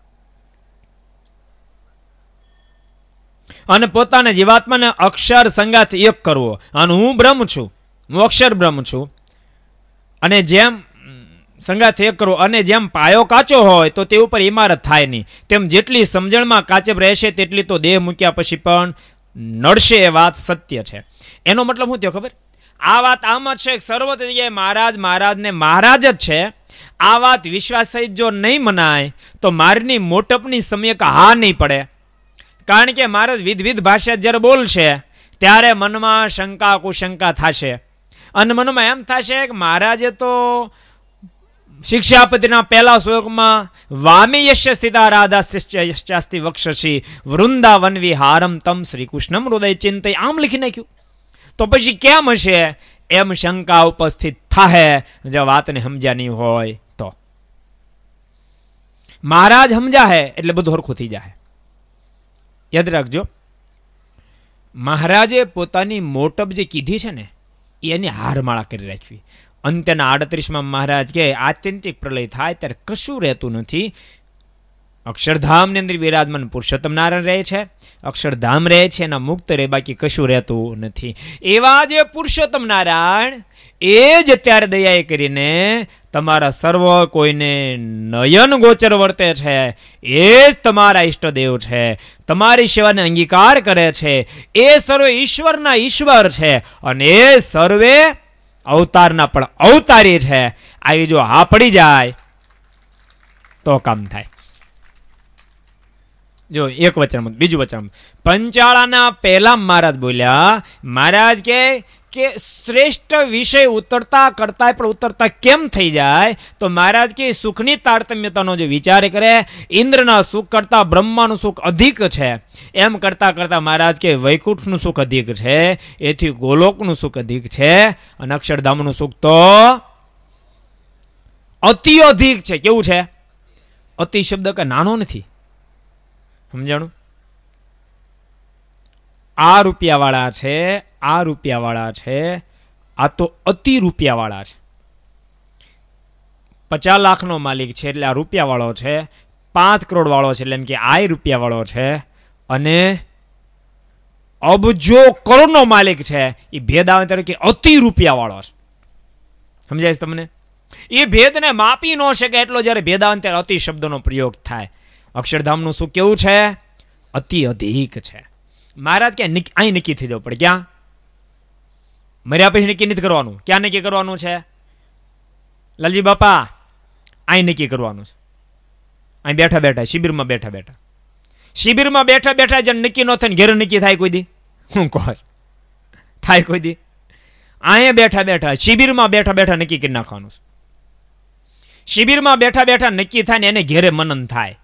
[SPEAKER 1] અને પોતાના જીવાત્માને અક્ષર સંગાથ એક કરવો. અને હું બ્રહ્મ છું, હું અક્ષર બ્રહ્મ છું, અને જેમ સંગાથ એક કરવો. અને જેમ પાયો કાચો હોય તો તે ઉપર ઇમારત થાય નહીં, તેમ જેટલી સમજણમાં કાચપ રહેશે તેટલી તો દેહ મૂક્યા પછી પણ નડશે. એ વાત સત્ય છે. એનો મતલબ શું થયો ખબર? આ વાત આમ જ છે, સર્વ જગ્યાએ મહારાજ મહારાજ ને મહારાજ જ છે. આ વાત વિશ્વાસ સહિત જો નહીં મનાય તો મારની મોટપની સમયક હા નહીં પડે. કારણ કે મહારાજ વિધવિધ ભાષા જ્યારે બોલશે ત્યારે મનમાં શંકા કુશંકા થશે, અને મનમાં એમ થશે કે મહારાજે તો શિક્ષાપતિના પહેલા શ્લોકમાં વામે યશ્ય સ્થિતા રાધા શ્રેષ્ઠ વક્ષસી વૃંદાવન વિહારમ તમ શ્રી કૃષ્ણમ હૃદય ચિંતય આમ લખી નાખ્યું. તો પછી કેમ હશે? એમ શંકા ઉપસ્થિત થાય જો વાતને સમજ્યા નહીં હોય તો. મહારાજ સમજા હે એટલે બધું હરખું થઈ જાય. યાદ રાખજો, મહારાજે પોતાની મોટપ જે કીધી છે ને એની હારમાળા કરી રાખવી. અંત્યના આડત્રીસમાં મહારાજ કે આત્યંતિક પ્રલય થાય ત્યારે કશું રહેતું નથી. અક્ષરધામની અંદર વિરાજમાન પુરુષોત્તમ નારાયણ રહે છે, અક્ષરધામ રહે છે, એના મુક્ત રહે, બાકી કશું રહેતું નથી. એવા જે પુરુષોત્તમ નારાયણ એ જ અત્યારે દયાએ કરીને તમારા સર્વ કોઈને નયન ગોચર વર્તે છે. એ જ તમારા ઈષ્ટદેવ છે, તમારી સેવાને અંગીકાર કરે છે. એ સર્વે ઈશ્વરના ઈશ્વર છે, અને એ સર્વે અવતારના પણ અવતારી છે. આવી જો હા પડી જાય તો કામ થાય. જો એક વચન, બીજું વચન પંચાળાના પહેલા મહારાજ બોલ્યા. મહારાજ કે કે શ્રેષ્ઠ વિષય ઉતરતા કરતા પણ ઉતરતા કેમ થઈ જાય? તો મહારાજ કે સુખની તારતમ્યતાનો જે વિચાર કરે, ઇન્દ્રના સુખ કરતા બ્રહ્માનું સુખ અધિક છે, એમ કરતા કરતા મહારાજ કે વૈકુંઠનું સુખ અધિક છે, એથી ગોલોકનું સુખ અધિક છે, અને અક્ષરધામનું સુખ તો અતિ અધિક છે. કેવું છે? અતિ શબ્દ કે નાનો નથી, સમજાણું? આ રૂપિયા વાળા છે, આ રૂપિયા વાળા છે, આ તો અતિ રૂપિયા વાળા છે. પચાસ લાખનો માલિક છે એટલે આ રૂપિયા વાળો છે, પાંચ કરોડ વાળો છે એટલે એમ કે આ રૂપિયા વાળો છે, અને અબજો કરોડનો માલિક છે એ ભેદ આવે ત્યારે કે અતિ રૂપિયા વાળો છે. સમજાય છે તમને? એ ભેદને માપી ન શકે એટલો જ્યારે ભેદ આવે ત્યારે અતિ શબ્દનો પ્રયોગ થાય. અક્ષરધામનું સુખ કેવું છે? અતિ અધિક છે. મહારાજ ક્યાં અહીં નક્કી થઈ જવું પડે. ક્યાં? મર્યા પછી નક્કી નથી કરવાનું. ક્યાં નક્કી કરવાનું છે? લાલજી બાપા અહીં નક્કી કરવાનું છે. અહીં બેઠા બેઠા શિબિરમાં બેઠા બેઠા શિબિરમાં બેઠા બેઠા જેને નક્કી ન થાય ઘેર નક્કી થાય કોઈ દી? હું કહો થાય કોઈ દી? અહીંયા બેઠા બેઠા શિબિરમાં બેઠા બેઠા નક્કી કરી નાખવાનું છે. શિબિરમાં બેઠા બેઠા નક્કી થાય ને એને ઘેરે મનન થાય.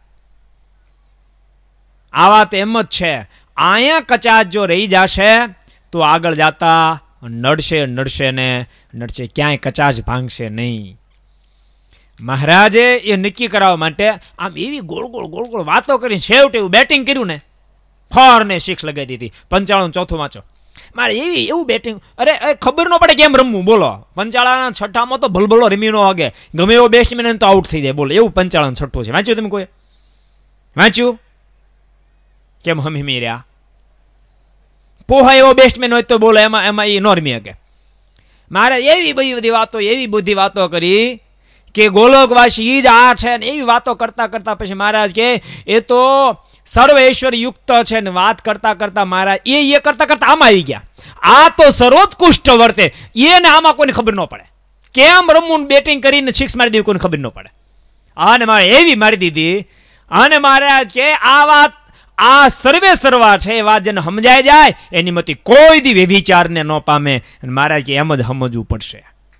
[SPEAKER 1] આ વાત એમ જ છે. અહીંયા કચાશ જો રહી જશે તો આગળ જતા નડશે નડશે ને નડશે, ક્યાંય કચાશ ભાંગશે નહીં. મહારાજે એ નક્કી કરાવવા માટે આમ એવી ગોળ ગોળ ગોળ ગોળ વાતો કરીને છેવટે એવું બેટિંગ કર્યું ને, ફોર ને સિક્સ લગાવી દીધી. પંચાળું ચોથું વાંચો મારે એવી એવું બેટિંગ, અરે ખબર ન પડે કેમ રમવું. બોલો, પંચાળાના છઠ્ઠામાં તો ભલભલો રમી નો વાગે, ગમે એવો બેટ્સમેન તો આઉટ થઈ જાય. બોલો, એવું પંચાળાનું છઠ્ઠું છે. વાંચ્યું તમે કોઈ? વાંચ્યું? કેમ હમી રહ્યા? પોહા એવો બેટ્સમેન હોય તો બોલો એમાં એમાં એ નો રમી શકે. મારે એવી બધી બધી વાતો એવી બધી વાતો કરી કે ગોલોકવાસી જ આ છે ને એવી વાતો કરતા કરતા પછી મહારાજ કે એ તો સર્વ ઐશ્વર્ય યુક્ત છે ને વાત કરતા કરતા મહારાજ એ એ કરતા કરતા આમાં આવી ગયા. આ તો સર્વોત્કૃષ્ટ વર્તે, એને આમાં કોઈને ખબર ન પડે. કેમ રમવું બેટિંગ કરીને સિક્સ મારી દીધી કોઈને ખબર ન પડે. અને મારે એવી મારી દીધી. અને મહારાજ કે આ વાત આ સર્વે સર્વા છે એ વાત જેને સમજાય જાય એની મતી કોઈ દી વ્યભિચારને ન પામે. અને મહારાજ કે એમ જ સમજવું પડશે.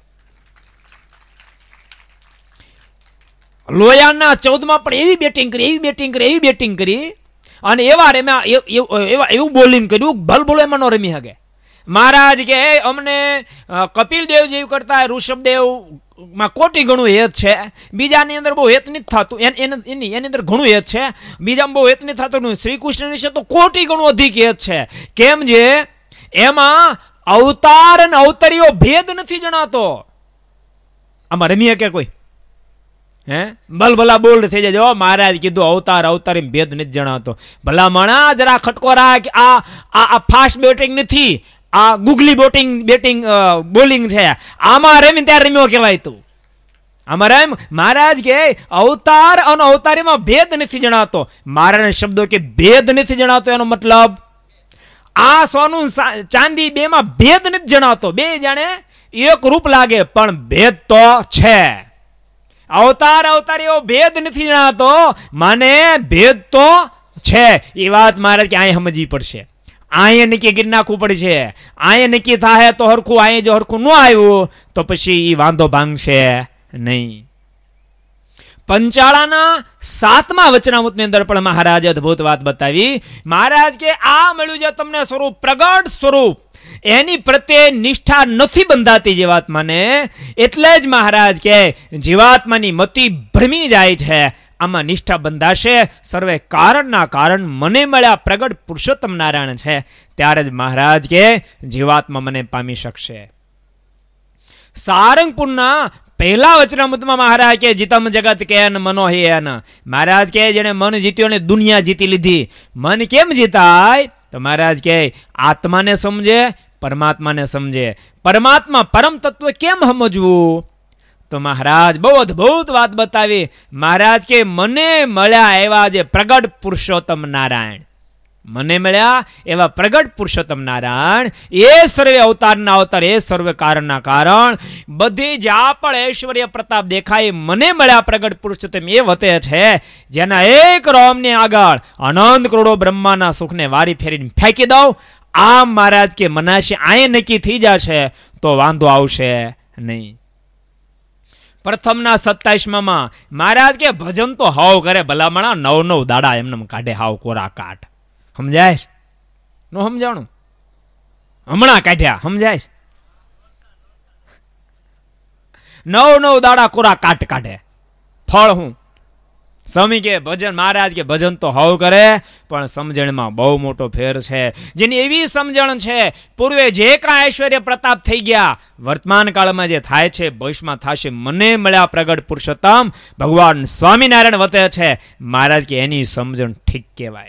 [SPEAKER 1] લોયાના ચૌદમાં પણ એવી બેટિંગ કરી એવી બેટિંગ કરી એવી બેટિંગ કરી અને એવા એમાં એવા એવું બોલિંગ કર્યું ભલ બોલો એમાં ન રમી શકે. મહારાજ કે અમને કપિલ દેવ જેવું કરતા ઋષભદેવ માં કોટી ઘણું હેત છે, બીજાની અંદર બહુ હેત નથી થતું, એની એની અંદર ઘણું હેત છે, બીજામાં બહુ હેત નથી થતું. શ્રી કૃષ્ણ વિશે તો કોટી ઘણું અધિક હેત છે. કેમ? જે એમાં અવતાર અને અવતરીઓ ભેદ નથી જણાતો. આમાં રમી શકે કોઈ? હે ભલ ભલા બોલ્ડ થઈ જાય. મહારાજ કીધું અવતાર અવતારી ભેદ નથી જણાતો. ભલા મણા જરા ખટકોરા કે આ આ ફાસ્ટ બેટિંગ નથી, આ ગુગલી બોટિંગ બેટિંગ બોલિંગ છે. આમાં રમી ત્યારે રમ્યો કહેવાય. તું આમાં રમ. મહારાજ કે અવતાર અને અવતારીમાં ભેદ નથી જણાતો. મારા શબ્દો કે ભેદ નથી જણાતો એનો મતલબ આ સોનું ચાંદી બે માં ભેદ નથી જણાતો. બે જાણે એક રૂપ લાગે પણ ભેદ તો છે. અવતાર અવતારીઓ ભેદ નથી જણાતો, મને ભેદ તો છે. એ વાત મહારાજ કે અહીંયા સમજવી પડશે. અહીંયા નક્કી કરી નાખવું પડશે. અહીંયા નક્કી થાય તો હરખું, અહીંયા જો હરખું ન આવ્યું તો પછી એ વાંધો ભાંગશે નહીં. પંચાળાના સાતમા વચનામૃતની અંદર પણ મહારાજ અદભુત વાત બતાવી. મહારાજ કે આ મળ્યું છે તમને સ્વરૂપ, પ્રગટ સ્વરૂપ, એની પ્રત્યે નિષ્ઠા નથી બંધાતી જીવાત્માને. એટલે જ મહારાજ કે જીવાત્માની મતિ ભ્રમી જાય છે. આમાં નિષ્ઠા બંધાશે. સર્વે કારણના કારણ મને મળ્યા પ્રગટ પુરુષોત્તમ નારાયણ છે, ત્યારે જ મહારાજ કે જીવાત્મા મને પામી શકશે. સારંગપુરના પહેલા વચનામૃતમાં મહારાજ કે જીતમ જગત કેન મનો હેન. મહારાજ કે જેને મન જીત્યો ને દુનિયા જીતી લીધી. મન કેમ જીતાય? તો મહારાજ કે આત્માને સમજે, પરમાત્માને સમજે. પરમાત્મા પરમ તત્વ કેમ સમજવું? તો મહારાજ બહુ અદભુત વાત બતાવી. મહારાજ કે મને મળ્યા એવા જે પ્રગટ પુરુષોત્તમ નારાયણ, મને મળ્યા એવા પ્રગટ પુરુષોત્તમ નારાયણ, એ સર્વે અવતારના અવતાર, એ સર્વે કારણના કારણ, બધી જ્યાં પણ ઐશ્વર્ય પ્રતાપ દેખાય મને મળ્યા પ્રગટ પુરુષોત્તમ એ વતે છે, જેના એક રોમને આગળ અનંત કરોડો બ્રહ્માના સુખને વારી ફેરીને ફેંકી દઉં. આમ મહારાજ કે મનાશે આય નક્કી થઈ જશે તો વાંધો આવશે નહીં. પ્રથમના સત્તાવીસમાં મહારાજ કે ભજન તો હાવ કરે ભલામણા, નવ નવ દાડા એમને કાઢે હાવ કોરા કાઢ. સમજાય નો સમજાણું? હમણાં કાઢ્યા, સમજાય? નવ નવ દાડા કોરા કાટ કાઢે. ફળ હું સ્વામી કે ભજન, મહારાજ કે ભજન તો હાવ કરે પણ સમજણમાં બહુ મોટો ફેર છે. જેની એવી સમજણ છે પૂર્વે જે કાંઈ ઐશ્વર્ય પ્રતાપ થઈ ગયા, વર્તમાન કાળમાં જે થાય છે ભવિષ્યમાં થશે. મને મળ્યા પ્રગટ પુરુષોત્તમ ભગવાન સ્વામિનારાયણ વતે છે. મહારાજ કે એની સમજણ ઠીક કહેવાય.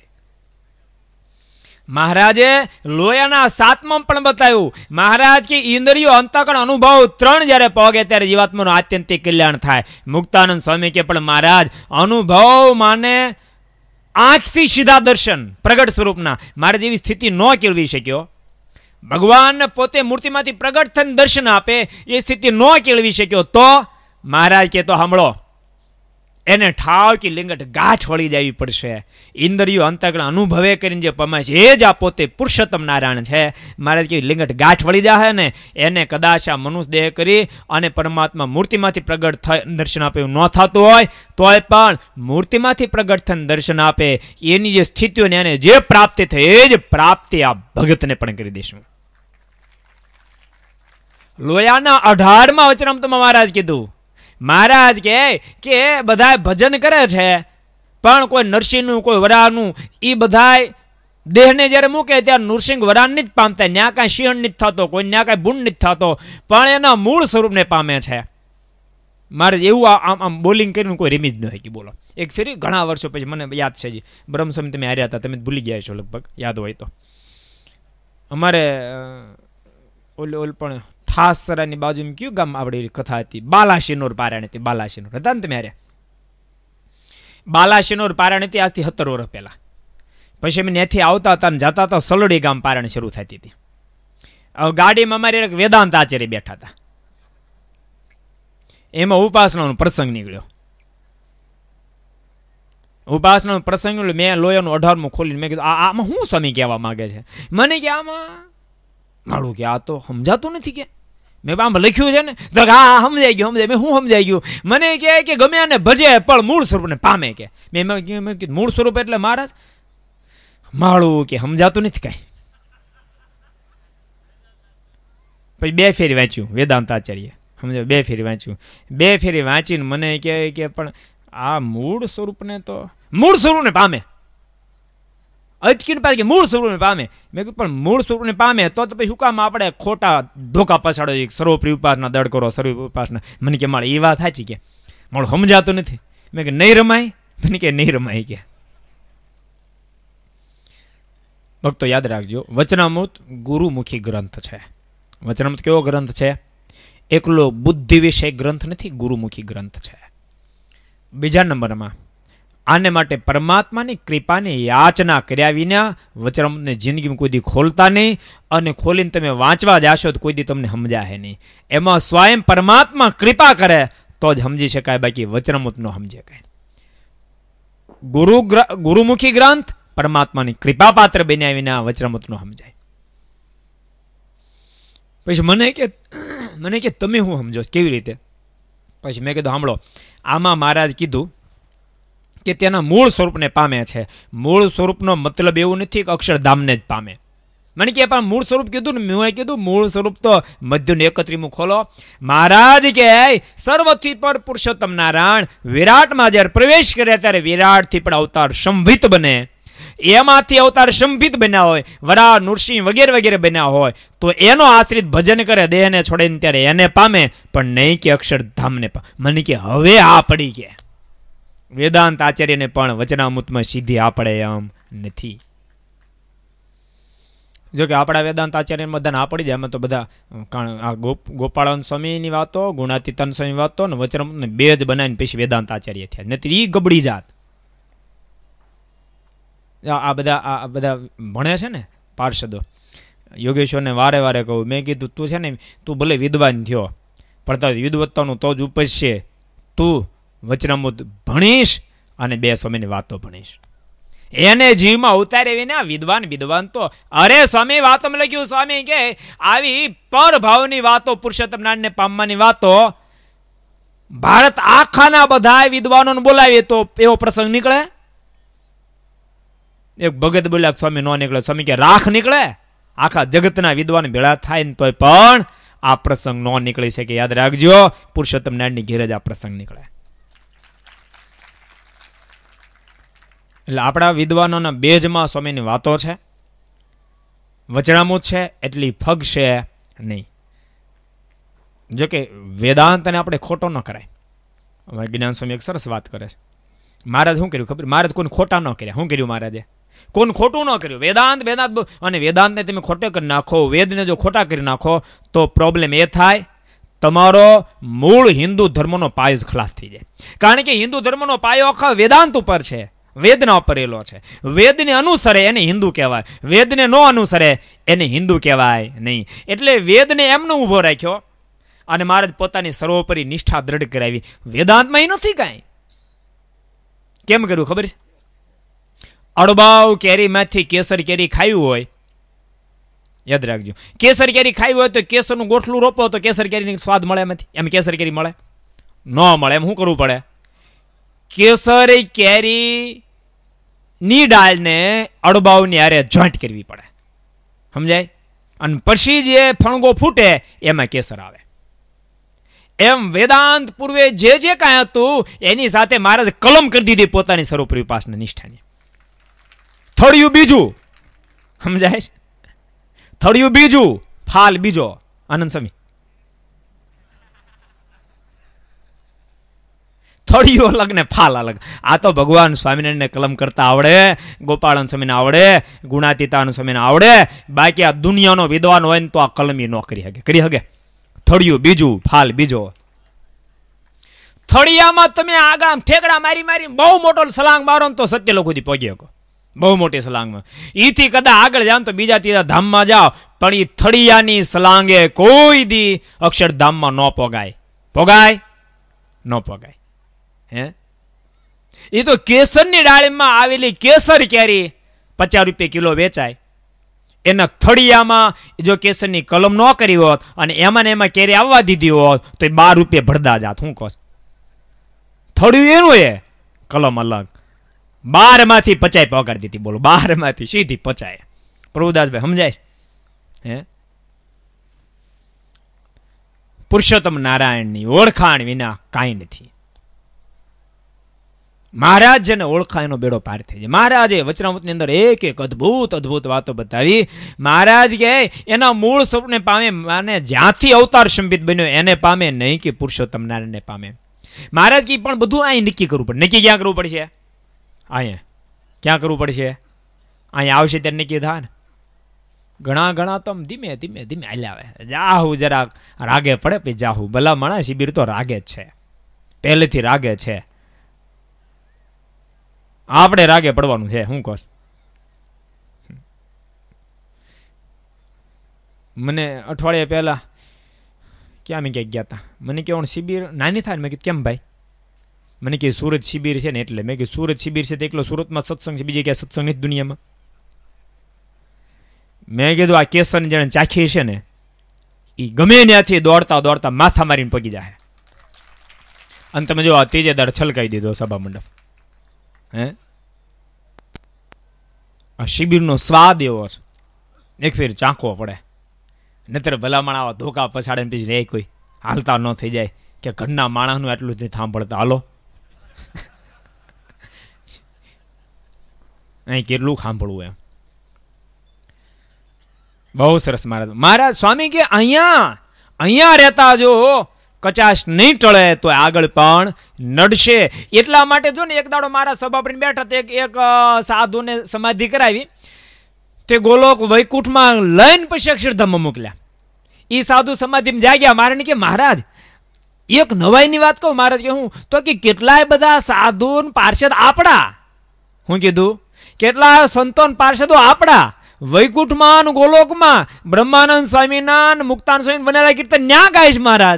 [SPEAKER 1] મહારાજે લોયાના સાતમાં પણ બતાવ્યું. મહારાજ કે ઇન્દ્રિયો અંતકણ અનુભવ ત્રણ જ્યારે પોગે ત્યારે જીવાત્માનું આત્યંતિક કલ્યાણ થાય. મુક્તાનંદ સ્વામી કે પણ મહારાજ અનુભવ માને આંખથી સીધા દર્શન પ્રગટ સ્વરૂપના. મારે જેવી સ્થિતિ ન કેળવી શક્યો. ભગવાન પોતે મૂર્તિમાંથી પ્રગટ થઈને દર્શન આપે એ સ્થિતિ ન કેળવી શક્યો તો મહારાજ કે તો સાંભળો, એને ઠાવ કે લિંગટ ગાંઠ વળી જવી પડશે. ઇન્દ્રિયો અંતકણ અનુભવે કરીને જે પમાય છે એ જ આ પોતે પુરુષોત્તમ નારાયણ છે. મહારાજ કે લિંગટ ગાંઠ વળી જાય ને એને કદાચ આ મનુષ્ય દેહ કરી અને પરમાત્મા મૂર્તિમાંથી પ્રગટ થઈ દર્શન આપે એવું ન થતું હોય તોય પણ મૂર્તિમાંથી પ્રગટ થઈને દર્શન આપે એની જે સ્થિતિઓને એને જે પ્રાપ્તિ થઈ એ જ પ્રાપ્તિ આ ભગતને પણ કરી દઈશું. લોયાના અઢારમાં વચનામૃતમાં મહારાજ કીધું. મહારાજ કે કે બધા ભજન કરે છે પણ કોઈ નરસિંહનું કોઈ વરાનું એ બધા દેહને જ્યારે મૂકે ત્યારે નૃસિંહ વરાન નથી જ પામતા. ન્યા કાંઈ સિંહણ નથી થતો, કોઈ ન્યા કાંઈ બુંડ નથી થતો, પણ એના મૂળ સ્વરૂપને પામે છે. મારે એવું આમ આમ બોલિંગ કરીને કોઈ રીમી જ ન હોય. બોલો એક ફેરી ઘણા વર્ષો પછી મને યાદ છે જી બ્રહ્મસ્વામી તમે હાર્યા હતા, તમે ભૂલી ગયા છો લગભગ, યાદ હોય તો. અમારે ઓલ ઓલ પણ ઠાસરાની બાજુમાં કયું ગામ આપણે કથા હતી, બાલાશિનોર પારાયણ હતી. બાલાશિનોર હતા ને તમે હારે? બાલાશિનોર પારાયણ હતી આજથી સત્તર વર્ષ પહેલા. પછી અમે ત્યાંથી આવતા હતા ને જતા હતા સલોડી ગામ પારાયણ શરૂ થતી હતી. હવે ગાડીમાં અમારે એક વેદાંત આચાર્ય બેઠા હતા. એમાં ઉપાસનાનો પ્રસંગ નીકળ્યો. ઉપાસનાનો પ્રસંગ નીકળ્યો. મેં લોયાનું અઢારમું ખોલીને મેં કીધું આમાં શું સ્વામી કહેવા માંગે છે? મને કે આમાં મારું કે આ તો સમજાતું નથી. કે મેં આમ લખ્યું છે ને તો હા સમજાઈ ગયું, સમજાય. મેં શું સમજાઈ ગયું? મને કહે કે ગમે એને ભજે પણ મૂળ સ્વરૂપને પામે. કે મેં મેં કીધું મૂળ સ્વરૂપ એટલે મહારાજ માળું કે સમજાતું નથી કાંઈ. પછી બે ફેરી વાંચ્યું વેદાંત આચાર્ય, સમજો બે ફેરી વાંચ્યું. બે ફેરી વાંચીને મને કહે કે પણ આ મૂળ સ્વરૂપને તો મૂળ સ્વરૂપને પામે. અચકીને પાછી કે મૂળ સ્વરૂપને પામે. મેં કહ્યું પણ મૂળ સ્વરૂપને પામે તો પછી શું કામ આપણે ખોટા ધોકા પછાડો સર્વોપરી ઉપાસના દળ કરો, સર્વ ઉપાસના. મને કે મારે એ વાત સાચી કે મારું સમજાતું નથી. મેં કે નહીં રમાય? મને કે નહીં રમાય. કે ભક્તો યાદ રાખજો, વચનામૃત ગુરુમુખી ગ્રંથ છે. વચનામૃત કેવો ગ્રંથ છે? એકલો બુદ્ધિ વિષય ગ્રંથ નથી, ગુરુમુખી ગ્રંથ છે. બીજા નંબરમાં આને માટે પરમાત્માની કૃપાની યાચના કર્યા વિના વચનામૃતને જિંદગીમાં કોઈ દી ખોલતા નહીં, અને ખોલીને તમે વાંચવા જાશો તો કોઈ દી તમને સમજાય નહીં. એમાં સ્વયં પરમાત્મા કૃપા કરે તો જ સમજી શકાય, બાકી વચનામૃત ન સમજી શકાય. ગુરુ ગુરુમુખી ગ્રંથ પરમાત્માની કૃપા પાત્ર બન્યા વિના વચનામૃત ન સમજાય. પછી મને કે મને કે તમે શું સમજો કેવી રીતે? પછી મેં કીધું સાંભળો, આમાં મહારાજ કીધું કે તેના મૂળ સ્વરૂપને પામે છે. મૂળ સ્વરૂપનો મતલબ એવું નથી કે અક્ષરધામને જ પામે. મને કે પણ મૂળ સ્વરૂપ કીધું ને, મેં કીધું મૂળ સ્વરૂપ તો મધ્યનું એકત્રીમું ખોલો. મહારાજ કે સર્વથી પર પુરુષોત્તમ નારાયણ વિરાટમાં જ્યારે પ્રવેશ કરે ત્યારે વિરાટથી પણ અવતાર સંભિત બને. એમાંથી અવતાર સંભિત બન્યા હોય, વરા નૃસિંહ વગેરે વગેરે બન્યા હોય તો એનો આશ્રિત ભજન કરે દેહને છોડીને ત્યારે એને પામે, પણ નહીં કે અક્ષરધામને પામે. મને કે હવે આ પડી કે વેદાંત આચાર્યને પણ વચનામૃતમાં સીધી આ પડે એમ નથી. જો કે આપણા વેદાંત આચાર્ય બધાને આ પડી જાય. એમાં તો બધા આ ગોપાળાનંદ સ્વામીની વાતો, ગુણાતીતાનંદ સ્વામીની વાતો ને વચનામૃતને બે જ બનાવીને પછી વેદાંત આચાર્ય થયા. નથી એ ગબડી જાત. આ બધા આ બધા ભણે છે ને પાર્ષદો, યોગેશ્વરને વારે વારે કહું, મેં કીધું તું છે ને તું ભલે વિદ્વાન થયો પણ તારું વિદ્વત્તાનું તો જ ઉપજશે. તું વચનામૃત ભણીશ અને બે સ્વામીની વાતો ભણીશ. એને જીવમાં ઉતારે વિના વિદ્વાન વિદ્વાન તો અરે સ્વામી વાતોમાં લખ્યું, સ્વામી કે આવી પરભાવની વાતો, પુરુષોત્તમ નારાયણને પામવાની વાતો ભારત આખાના બધા વિદ્વાનોને બોલાવીએ તો એવો પ્રસંગ નીકળે? એક ભગત બોલ્યા સ્વામી નો નીકળે. સ્વામી કે રાખ નીકળે? આખા જગતના વિદ્વાન ભેળા થાય ને તોય પણ આ પ્રસંગ નો નીકળી શકે. યાદ રાખજો, પુરુષોત્તમ નારાયણની ઘેર જ આ પ્રસંગ નીકળે. એટલે આપણા વિદ્વાનોના બેજમાં સ્વામીની વાતો છે, વચનામૃત છે, એટલી ફગશે નહીં. જોકે વેદાંતને આપણે ખોટો ન કરાય. હવે જ્ઞાન સ્વામી એક સરસ વાત કરે છે. મહારાજ શું કર્યું ખબર? મહારાજ કોઈને ખોટા ન કર્યા. શું કર્યું મહારાજે? કોઈને ખોટું ન કર્યું. વેદાંત વેદાંત અને વેદાંતને તમે ખોટે કરી નાખો, વેદને જો ખોટા કરી નાખો તો પ્રોબ્લેમ એ થાય, તમારો મૂળ હિન્દુ ધર્મનો પાયો જ ખલાસ થઈ જાય. કારણ કે હિન્દુ ધર્મનો પાયો આખા વેદાંત ઉપર છે, વેદના ઉપરેલો છે. વેદને અનુસરે એને હિન્દુ કહેવાય, વેદને ન અનુસરે એને હિન્દુ કહેવાય નહીં. એટલે વેદને એમનો ઊભો રાખ્યો અને મહારાજ પોતાની સર્વોપરી નિષ્ઠા દ્રઢ કરાવી. વેદાંતમાં એ નથી કાંઈ. કેમ કર્યું ખબર છે? અડબાવ કેરીમાંથી કેસર કેરી ખાયું હોય, યાદ રાખજો, કેસર કેરી ખાવી હોય તો કેસરનું ગોઠલું રોપો તો કેસર કેરીનો સ્વાદ મળે એમાંથી? એમ કેસર કેરી મળે? ન મળે. એમ શું કરવું પડે? કેસર કેરી ની ડાળને અડબાવની હારે જોઈન્ટ કરવી પડે, સમજાય? અને પછી જે ફણગો ફૂટે એમાં કેસર આવે. એમ વેદાંત પૂર્વે જે જે કાંઈ હતું એની સાથે મહારાજ કલમ કરી દીધી પોતાની સર્વોપરી ઉપાસના નિષ્ઠાની. થળિયું બીજું, સમજાય? થળિયું બીજું, ફાલ બીજો. આનંદ સ્વામી, થળિયું અલગ ને ફાલ અલગ. આ તો ભગવાન સ્વામિનારાયણને કલમ કરતા આવડે, ગોપાળન સ્વામીને આવડે, ગુણાતીતાન સ્વામીને આવડે. બાકી આ દુનિયાનો વિદ્વાન હોય ને તો આ કલમી ન કરી શકે. કરી શકે? થળિયું બીજું, ફાલ બીજો. થળિયામાં તમે આગળ ઠેકડા મારી મારી બહુ મોટો સલાંગ મારો ને તો સત્ય લોકો સુધી પહોંચી શકો. બહુ મોટી સલાંગમાં ઈથી કદાચ આગળ જાઓ તો બીજા ત્રીજા ધામમાં જાઓ, પણ એ થળિયાની સલાંગે કોઈ દી અક્ષરધામમાં ન પોગાય. પોગાય? ન પોગાય. હે? એ તો કેસરની ડાળીમાં આવેલી કેસર કેરી પચાસ રૂપિયા કિલો વેચાય. એના થળિયામાં જો કેસરની કલમ ન કરી હોત અને એમાં ને એમાં કેરી આવવા દીધી હોત તો એ બાર રૂપિયા ભરદા જાત. શું કહો? થળિયું એનું એ કલમ અલગ. બાર માંથી પચાય પગાડી દીધી. બોલો, બાર માંથી સીધી પચાય. પ્રભુદાસભાઈ સમજાય? હે? પુરુષોત્તમ નારાયણની ઓળખાણ વિના કાંઈ નથી. મહારાજ જેને ઓળખાય એનો બેડો પાર થઈ જાય. મહારાજે વચનામૃતની અંદર એક એક અદભુત અદભુત વાતો બતાવી. મહારાજ કે એના મૂળ સ્વરૂપને પામે, અને જ્યાંથી અવતાર સંબિત બન્યો એને પામે, નહીં કે પુરુષોત્તમ નારાયણને પામે. મહારાજ કી પણ બધું અહીં નક્કી કરવું પડે. નક્કી ક્યાં કરવું પડશે? અહીંયા. ક્યાં કરવું પડશે? અહીંયા આવશે ત્યારે નક્કી થાય ને. ઘણા ઘણા તો ધીમે ધીમે ધીમે હાલ્યા આવે. જાહુ જરાક રાગે પડે પછી જાહુ. ભલા માણસ શિબિર તો રાગે જ છે, પહેલેથી રાગે છે. આપણે રાગે પડવાનું છે. શું કહો? મને અઠવાડિયા પહેલા ક્યાં મેં ક્યાંક ગયા હતા, મને કહેવાનું શિબિર નાની થાય ને. મેં કીધું કેમ ભાઈ? મને કે સુરત શિબિર છે ને એટલે. મેં કીધું સુરત શિબિર છે તો એકલો સુરતમાં સત્સંગ છે, બીજે ક્યાંય સત્સંગ નથી દુનિયામાં. મેં કીધું આ કેસરની જેને ચાખી છે ને એ ગમે ત્યાંથી દોડતા દોડતા માથા મારીને પગી જાય. અને તમે જો આ ત્રીજે દાડ છલકાઈ દીધો સભા મંડપ. હે? આ શિબિરનો સ્વાદ એવો છે, એક ફેર ચાખવો પડે. નતર ભલામણ આવા ધોકા પછાડે પછી રે કોઈ હાલતા ન થઈ જાય કે ઘરના માણસનું આટલું જ સાંભળતા હાલો. અહીં કેટલું સાંભળવું એમ. બહુ સરસ મહારાજ. મહારાજ સ્વામી કે અહીંયા અહીંયા રહેતા જો કચાશ નહીં ટળે તો આગળ પણ નડશે. એટલા માટે જો ને એક દાડો મારા સભા પર બેઠા તે એક સાધુને સમાધિ કરાવી, તે ગોલોક વૈકુંઠમાં લઈને પછી અક્ષરધામમાં મોકલ્યા. એ સાધુ સમાધિમાં જાગ્યા. મારે કે મહારાજ એક નવાઈની વાત કહું. મહારાજ કે હું તો કે કેટલાય બધા સાધુ પાર્ષદ આપણા, હું કીધું કેટલા સંતો પાર્ષદો આપણા વૈકુંઠમાં ગોલોકમાં બ્રહ્માનંદ સ્વામીના મુક્તાન સ્વામી બનેલા કીર્તન ન્યા ગાય છે મહારાજ.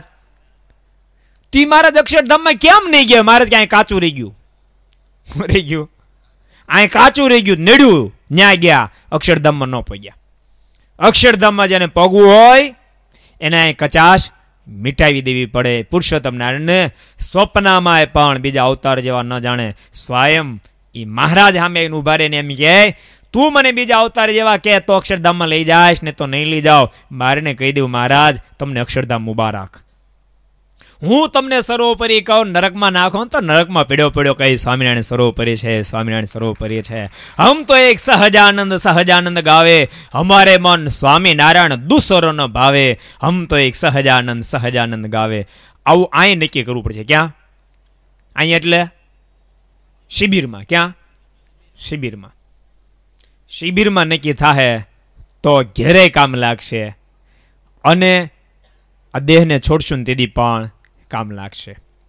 [SPEAKER 1] તી મહારાજ અક્ષરધામમાં કેમ નહીં ગયા? મહારાજ ક્યાંય કાચું રહી ગયું? રહી ગયું? અહીં કાચું રહી ગયું, નડ્યું, ન્યા ગયા, અક્ષરધામમાં ન પગ્યા. અક્ષરધામમાં જેને પગવું હોય એને અહીં કચાશ મિટાવી દેવી પડે. પુરુષોત્તમ નારાયણને સ્વપ્નમાં પણ બીજા અવતાર જેવા ન જાણે, સ્વયં એ મહારાજ સામે ઉભા રહીને એમ કહે, તું મને બીજા અવતાર જેવા કે તો અક્ષરધામમાં લઈ જાશ, ને તો નહીં લઈ જાઓ. મારે કહી દઉં, મહારાજ તમને અક્ષરધામ મુબારક. હું તમને સર્વોપરી કહું, નરકમાં નાખો તો નરકમાં પીડ્યો પીડ્યો કઈ સ્વામિનારાયણ સર્વોપરી છે, સ્વામિનારાયણ સર્વોપરી છે. હમ તો એક સહજાનંદ સહજાનંદ ગાવે, હમારે મન સ્વામિનારાયણ દુસરો ન ભાવે. હમ તો એક સહજાનંદ સહજાનંદ ગાવે. આવું અહીં નક્કી કરવું પડશે. ક્યાં? અહીં એટલે શિબિરમાં. ક્યાં? શિબિરમાં. શિબિરમાં નક્કી થાય તો ઘેરે કામ લાગશે, અને આ દેહને છોડશું ને તેથી પણ કામ લાગશે.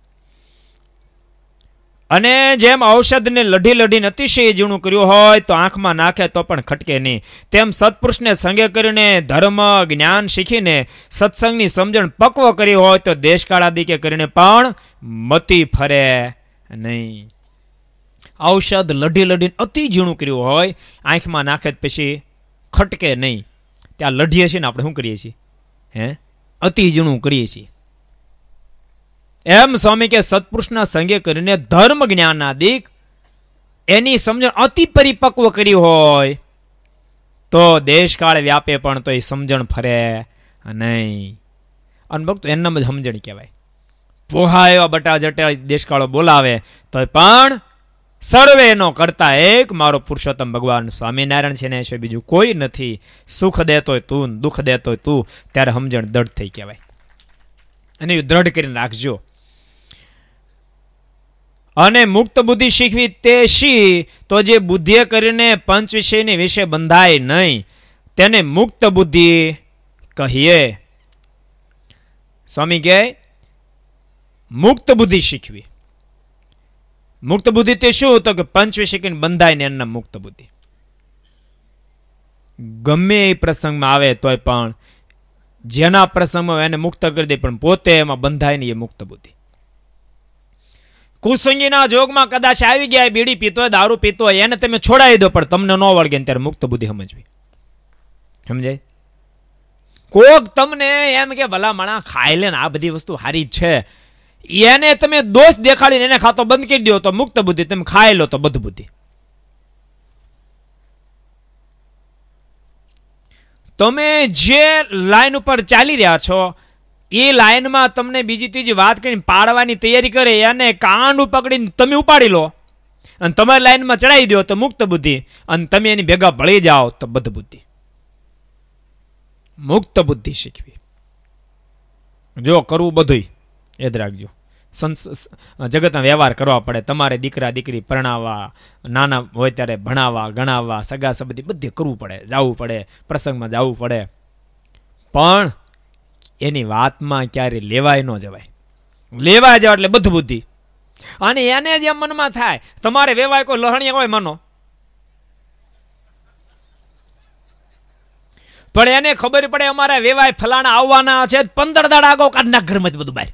[SPEAKER 1] અને જેમ ઔષધને લઢી લઢીને અતિશય ઝીણું કર્યું હોય તો આંખમાં નાખે તો પણ ખટકે નહીં, તેમ સત્પુરુષને સંગે કરીને ધર્મ જ્ઞાન શીખીને સત્સંગની સમજણ પક્વ કરી હોય તો દેશકાળાદિકે કરીને પણ મતી ફરે નહીં. ઔષધ લઢી લઢીને અતિ ઝીણું કર્યું હોય, આંખમાં નાખે પછી ખટકે નહીં. ત્યાં લઢીએ છીએ ને આપણે શું કરીએ છીએ? હે અતિ ઝીણું કરીએ છીએ. એમ સ્વામી કે સત્પુરુષના સંગે કરીને ધર્મ જ્ઞાનાદિક એની સમજણ અતિ પરિપક્વ કરી હોય તો દેશકાળ વ્યાપે પણ તો એ સમજણ ફરે નહીં. અને ભક્તો એનામ જ સમજણ કહેવાય. પોહા એવા બટા જટા દેશકાળો બોલાવે તો પણ સર્વેનો કરતા એક મારો પુરુષોત્તમ ભગવાન સ્વામિનારાયણ છે ને એ બીજું કોઈ નથી. સુખ દેતોય તું, દુઃખ દેતોય તું, ત્યારે સમજણ દઢ થઈ કહેવાય. અને એ દ્રઢ કરીને રાખજો. અને મુક્ત બુદ્ધિ શીખવી તે શી? તો જે બુદ્ધિએ કરીને પંચ વિષયની વિશે બંધાય નહીં તેને મુક્ત બુદ્ધિ કહીએ. સ્વામી કહે મુક્ત બુદ્ધિ શીખવી. મુક્ત બુદ્ધિ તે શું? તો કે પંચ વિષય કરીને બંધાય ને એના મુક્ત બુદ્ધિ. ગમે એ પ્રસંગમાં આવે તોય પણ જેના પ્રસંગમાં એને મુક્ત કરી દે પણ પોતે એમાં બંધાય નહીં, એ મુક્ત બુદ્ધિ. કુસંગીના જોગમાં કદાચ આવી ગયા, બીડી પીતો હોય, દારૂ પીતો હોય, એને તમે છોડાવી દો પણ તમને ન વળગે ત્યારે મુક્ત બુદ્ધિ સમજવી. સમજાય? કોક તમને એમ કે ભલા માણા ખાઈ લે ને આ બધી વસ્તુ સારી જ છે, એને તમે દોષ દેખાડીને એને ખાતો બંધ કરી દો તો મુક્ત બુદ્ધિ. તમે ખાઈ લો તો બધ બુદ્ધિ. તમે જે લાઈન ઉપર ચાલી રહ્યા છો એ લાઈનમાં તમને બીજી ત્રીજી વાત કરીને પાડવાની તૈયારી કરે, એને કાંડ પકડીને તમે ઉપાડી લો અને તમારી લાઈનમાં ચડાવી દો તો મુક્ત બુદ્ધિ, અને તમે એની ભેગા ભળી જાઓ તો બધ બુદ્ધિ. મુક્ત બુદ્ધિ શીખવી. જો કરવું બધું યાદ રાખજો. જગતના વ્યવહાર કરવા પડે. તમારે દીકરા દીકરી પરણાવવા, નાના હોય ત્યારે ભણાવવા ગણાવવા, સગા સંબંધી બધે કરવું પડે, જવું પડે, પ્રસંગમાં જવું પડે, પણ એની વાતમાં ક્યારે લેવાય ન જવાય. લેવાય જવા એટલે બધ બુદ્ધિ. અને એને જેમ મનમાં થાય તમારે વેવાય કોઈ લહણિયા હોય માનો, પણ એને ખબર પડે અમારા વેવાય ફલાણા આવવાના છે, પંદર દાડા આગો કાઢના ઘરમાં જ બધું બહાર,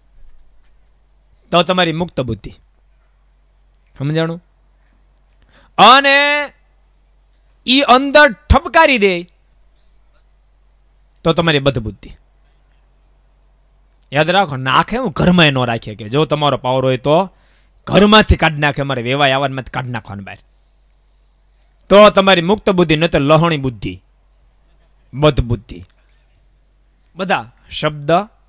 [SPEAKER 1] તો તમારી મુક્ત બુદ્ધિ. સમજાણું? અને ઈ અંદર ઠપકારી દે તો તમારી બધ બુદ્ધિ. યાદ રાખો, નાખે હું ઘરમાં ન રાખીએ કે જો તમારો પાવર હોય તો ઘરમાંથી કાઢી નાખે, અમારે વેવાય આવવામાંથી કાઢી નાખવાનું બહાર, તો તમારી મુક્ત બુદ્ધિ. ન તો લહણી બુદ્ધિ, બધ બુદ્ધિ. બધા શબ્દ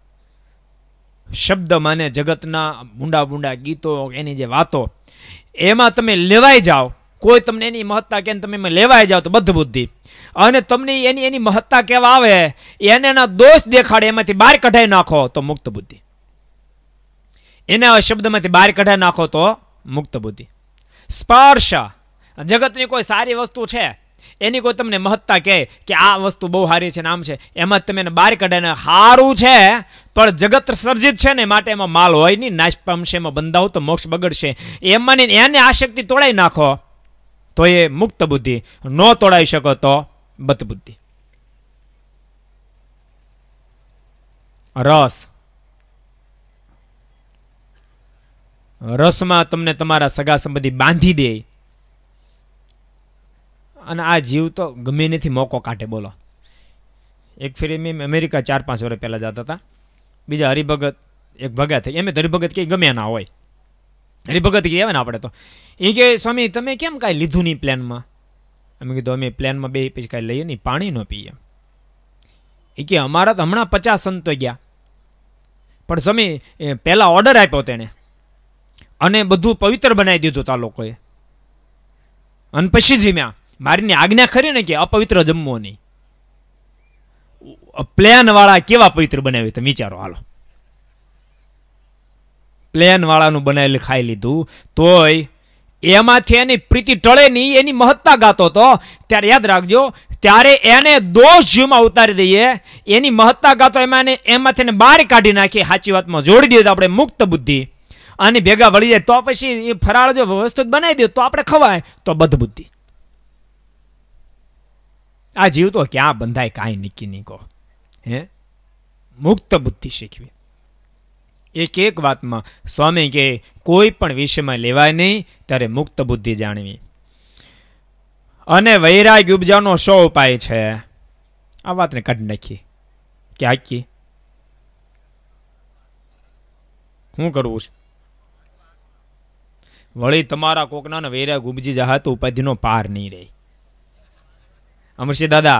[SPEAKER 1] શબ્દ માને જગતના બુંડા બુંડા ગીતો, એની જે વાતો, એમાં તમે લેવાઈ જાઓ. કોઈ તમને એની મહત્તા કે તમે એમાં લેવાઈ જાઓ તો બધ બુદ્ધિ. અને તમને એની એની મહત્તા કેવા આવે એને એના દોષ દેખાડે, એમાંથી બહાર કઢાઈ નાખો તો મુક્ત બુદ્ધિ. એના શબ્દમાંથી બહાર કઢાઈ નાખો તો મુક્ત બુદ્ધિ. સ્પર્શ, જગતની કોઈ સારી વસ્તુ છે એની કોઈ તમને મહત્તા કહે કે આ વસ્તુ બહુ સારી છે, નામ છે, એમાં તમે એને બહાર કાઢીને સારું છે પણ જગત સર્જિત છે ને માટે એમાં માલ હોય નહીં, નાશ પામશે, એમાં બંધાવો તો મોક્ષ બગડશે, એમાં એને આશક્તિ તોડાઈ નાખો તો એ મુક્ત બુદ્ધિ. ન તોડાવી શકો તો બધ બુદ્ધિ. રસ, રસમાં તમને તમારા સગા સંબંધી બાંધી દે અને આ જીવ તો ગમે નથી મોકો કાઢે. બોલો, એક ફેરી મેં અમેરિકા ચાર પાંચ વર્ષ પહેલાં જતા હતા. બીજા હરિભગત એક ભગત થઈ, એમ હરિભગત કંઈ ગમે ના હોય, હરિભગત કહેવાય ને આપણે તો. એ કે સ્વામી તમે કેમ કાંઈ લીધું નહીં પ્લેનમાં? અમે કીધું અમે પ્લેનમાં બે પછી કાંઈ લઈએ નહીં, પાણી ન પીએ. એ કે અમારા તો હમણાં પચાસ સંતો ગયા, પણ સ્વામી પહેલાં ઓર્ડર આપ્યો તેણે અને બધું પવિત્ર બનાવી દીધું તા લોકોએ, અને પછી જીમ્યા. મારીની આજ્ઞા ખરી ને કે અપવિત્ર જમવો નહીં. પ્લેન વાળા કેવા પવિત્ર બનાવ્યું તમે વિચારો. હાલો, પ્લેન વાળાનું બનાવેલું ખાઈ લીધું તોય એમાંથી એની પ્રીતિ ટળે નહીં, એની મહત્તા ગાતો હતો. ત્યારે યાદ રાખજો, ત્યારે એને દોષ જીવમાં ઉતારી દઈએ, એની મહત્તા ગાતો એમાં એમાંથી એને બહાર કાઢી નાખી, સાચી વાતમાં જોડી દઈએ તો આપણે મુક્ત બુદ્ધિ અને ભેગા વળી જાય. તો પછી એ ફરાળ જો વ્યવસ્થિત બનાવી દે તો આપણે ખવાય, તો બધ બુદ્ધિ. આ જીવ તો ક્યાં બંધાય કાંઈ નીકી નહીં કહો. હે, મુક્ત બુદ્ધિ શીખવી. એક એક વાતમાં સ્વામી કે કોઈ પણ વિષયમાં લેવાય નહીં, ત્યારે મુક્ત બુદ્ધિ જાણવી. અને વૈરાગ્ય ઉપજાવનો શો ઉપાય છે? આ વાતને કાઢી નાખી કે આખી શું કરવું છે? વળી તમારા કોકના વૈરાગ ઉપજી જાય તો ઉપાધિનો પાર નહીં રહે. અમરસિંહ દાદા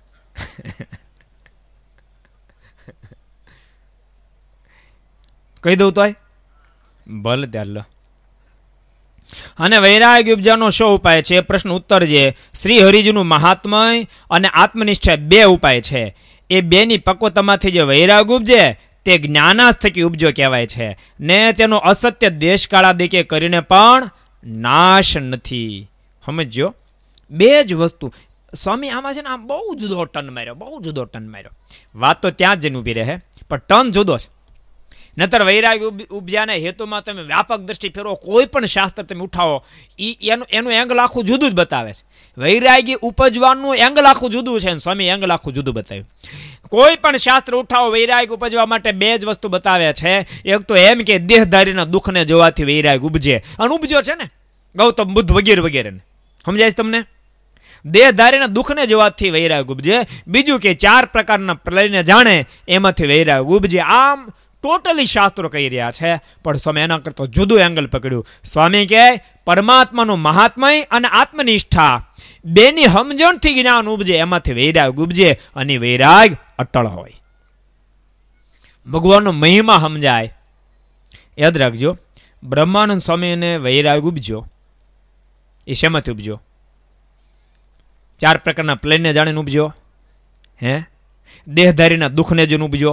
[SPEAKER 1] કહી દઉં તો ભલે ત્યાર. અને વૈરાગ્ય ઉપજાનો શો ઉપાય છે? પ્રશ્ન ઉત્તર છે શ્રી હરિજીનું મહાત્મય અને આત્મનિષ્ઠા બે ઉપાય છે. એ બેની પક્વતામાંથી જે વૈરાગ ઉપજે તે જ્ઞાનાસ થકી ઉપજો કહેવાય છે, ને તેનો અસત્ય દેશકાળા દેકે કરીને પણ નાશ નથી. સમજો, બે જ વસ્તુ. સ્વામી આમાં છે ને આમ બહુ જુદો ટન માર્યો, બહુ જુદો ટન માર્યો. વાત તો ત્યાં જ જઈને ઊભી રહે, પણ ટન જુદો છે. નતર વૈરાગ ઉપજાના હેતુમાં તમે વ્યાપક દ્રષ્ટિ ફેરવો, કોઈ પણ શાસ્ત્ર તમે ઉઠાવો, એ એનું એનું એંગલ આખું જુદું જ બતાવે છે. વૈરાગી ઉપજવાનું એંગલ આખું જુદું છે, સ્વામી એંગલ આખું જુદું બતાવ્યું. કોઈ પણ શાસ્ત્ર ઉઠાવો, વૈરાગ ઉપજવા માટે બે જ વસ્તુ બતાવે છે. એક તો એમ કે દેહધારીના દુઃખને જોવાથી વૈરાગ ઉપજે, અને ઉપજો છે ને ગૌતમ બુદ્ધ વગેરે વગેરે. સમજાય છે તમને? દેહધારીના દુઃખને જોવાથી વૈરાગ ઉપજે. બીજું કે ચાર પ્રકારના પ્રલયને જાણે એમાંથી વૈરાગ ઉપજે. આમ ટોટલી શાસ્ત્રો કહી રહ્યા છે, પણ સ્વામી એના કરતા જુદું એંગલ પકડ્યું. સ્વામી કહે પરમાત્માનું મહાત્મય અને આત્મનિષ્ઠા બેની સમજણથી જ્ઞાન ઉપજે, એમાંથી વૈરાગ ઉપજે, અને વૈરાગ અટળ હોય. ભગવાનનો મહિમા સમજાય. યાદ રાખજો, બ્રહ્માનંદ સ્વામીને વૈરાગ ઉપજો, એ શેમાંથી ઉપજો? ચાર પ્રકારના પ્લેનને જાણીને ઉપજો, હે દેહધારીના દુઃખને જોઈને ઉપજો.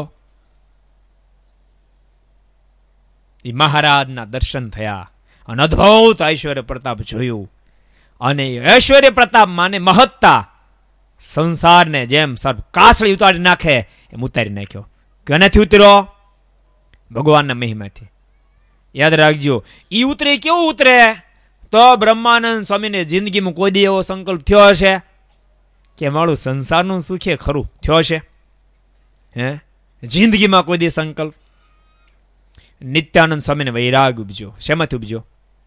[SPEAKER 1] એ મહારાજના દર્શન થયા અને અદ્ભુત ઐશ્વર્ય પ્રતાપ જોયું, અને ઐશ્વર્ય પ્રતાપ માને મહત્તા સંસારને જેમ સર કાસળી ઉતારી નાખે એમ ઉતારી નાખ્યો. કેનાથી ઉતર્યો? ભગવાનના મહિમાથી. યાદ રાખજો, ઈ ઉતરે કેવું ઉતરે? તો બ્રહ્માનંદ સ્વામીને જિંદગીમાં કોઈ દી એવો સંકલ્પ થયો હશે કે મારું સંસારનું સુખે ખરું થયો છે? હે, જિંદગીમાં કોઈ દી સંકલ્પ? નિત્યાનંદ સ્વામીને વૈરાગ ઉપજો. શેમાંથી ઉપજો?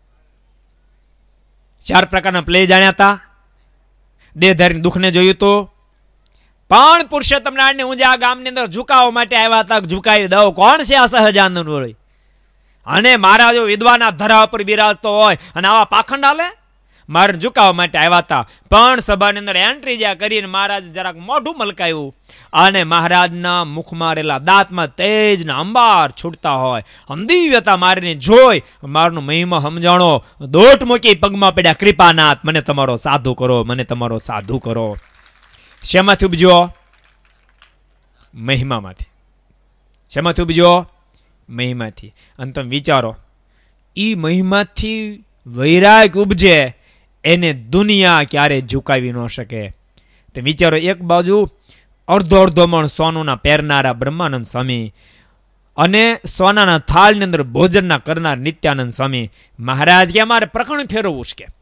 [SPEAKER 1] ચાર પ્રકારના પ્લે જાણ્યા હતા, દેહધારી દુઃખને જોયું તો. પણ પુરુષોત્તમ નારાયણ હું જે આ ગામની અંદર ઝુકાવવા માટે આવ્યા હતા, ઝુકાવી દઉં. કોણ છે આ સહજાનંદ વળી? અને મારા જો વિદ્વાના ધરા પર બિરાજતો હોય અને આવા પાખંડ હાલે? મારે ઝુકાવવા માટે આવ્યા હતા, પણ સભાની અંદર એન્ટ્રી જ્યાં કરીને મહારાજ જરાક મોઢું મલકાયું, અને મહારાજના મુખમાં રહેલા દાંતમાં તેજના અંબાર છૂટતા હોય, દિવ્યતા મારીને જોઈ મારનો મહિમા સમજાણો, દોટ મૂકી પગમાં પડ્યા, કૃપાનાથ મને તમારો સાધુ કરો, મને તમારો સાધુ કરો. શેમાંથી ઉપજો? મહિમામાંથી. શેમાંથી ઉપજો? મહિમાથી. અને તમે વિચારો, ઈ મહિમાથી વૈરાગ ઉપજે, એને દુનિયા ક્યારે ઝુકાવી ન શકે. તે વિચારો, એક બાજુ અડધો અડધો મણ સોનુના પહેરનારા બ્રહ્માનંદ સ્વામી, અને સોનાના થાળની અંદર ભોજનના કરનાર નિત્યાનંદ સ્વામી. મહારાજ કે અમારે પ્રકરણ ફેરવવું છે કે?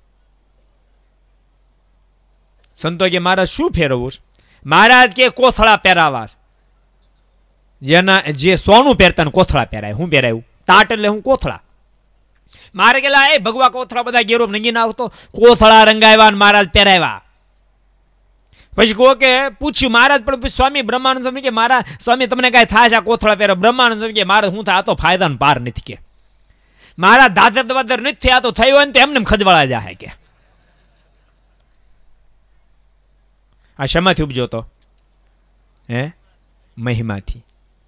[SPEAKER 1] સંતો કે મારે શું ફેરવવું છે? મહારાજ કે કોથળા પહેરાવા. જેના જે સોનું પહેરતા કોથળા પહેરાય. હું પહેરાયું? તાટ એટલે હું કોથળા. મારે ગયેલા એ ભગવા કોથળા બધા ગેરો નંગી નાખતો, કોથળા રંગાવ્યા ને મહારાજ પહેરાવ્યા. પછી કહો કે પૂછ્યું મહારાજ પણ સ્વામી બ્રહ્માનંદ સ્વામી કે મારા સ્વામી તમને કાંઈ થાય છે આ કોથળા પહેરો? બ્રહ્માનંદ સ્વામી કે મારે શું થાય, આ તો ફાયદાનો પાર નથી કે મારા દાદર દાદર નથી થયા, તો થયું હોય ને તો એમને ખજવાળા જાય કે આ શેમાંથી ઉપજો તો? હે, મહિમાથી.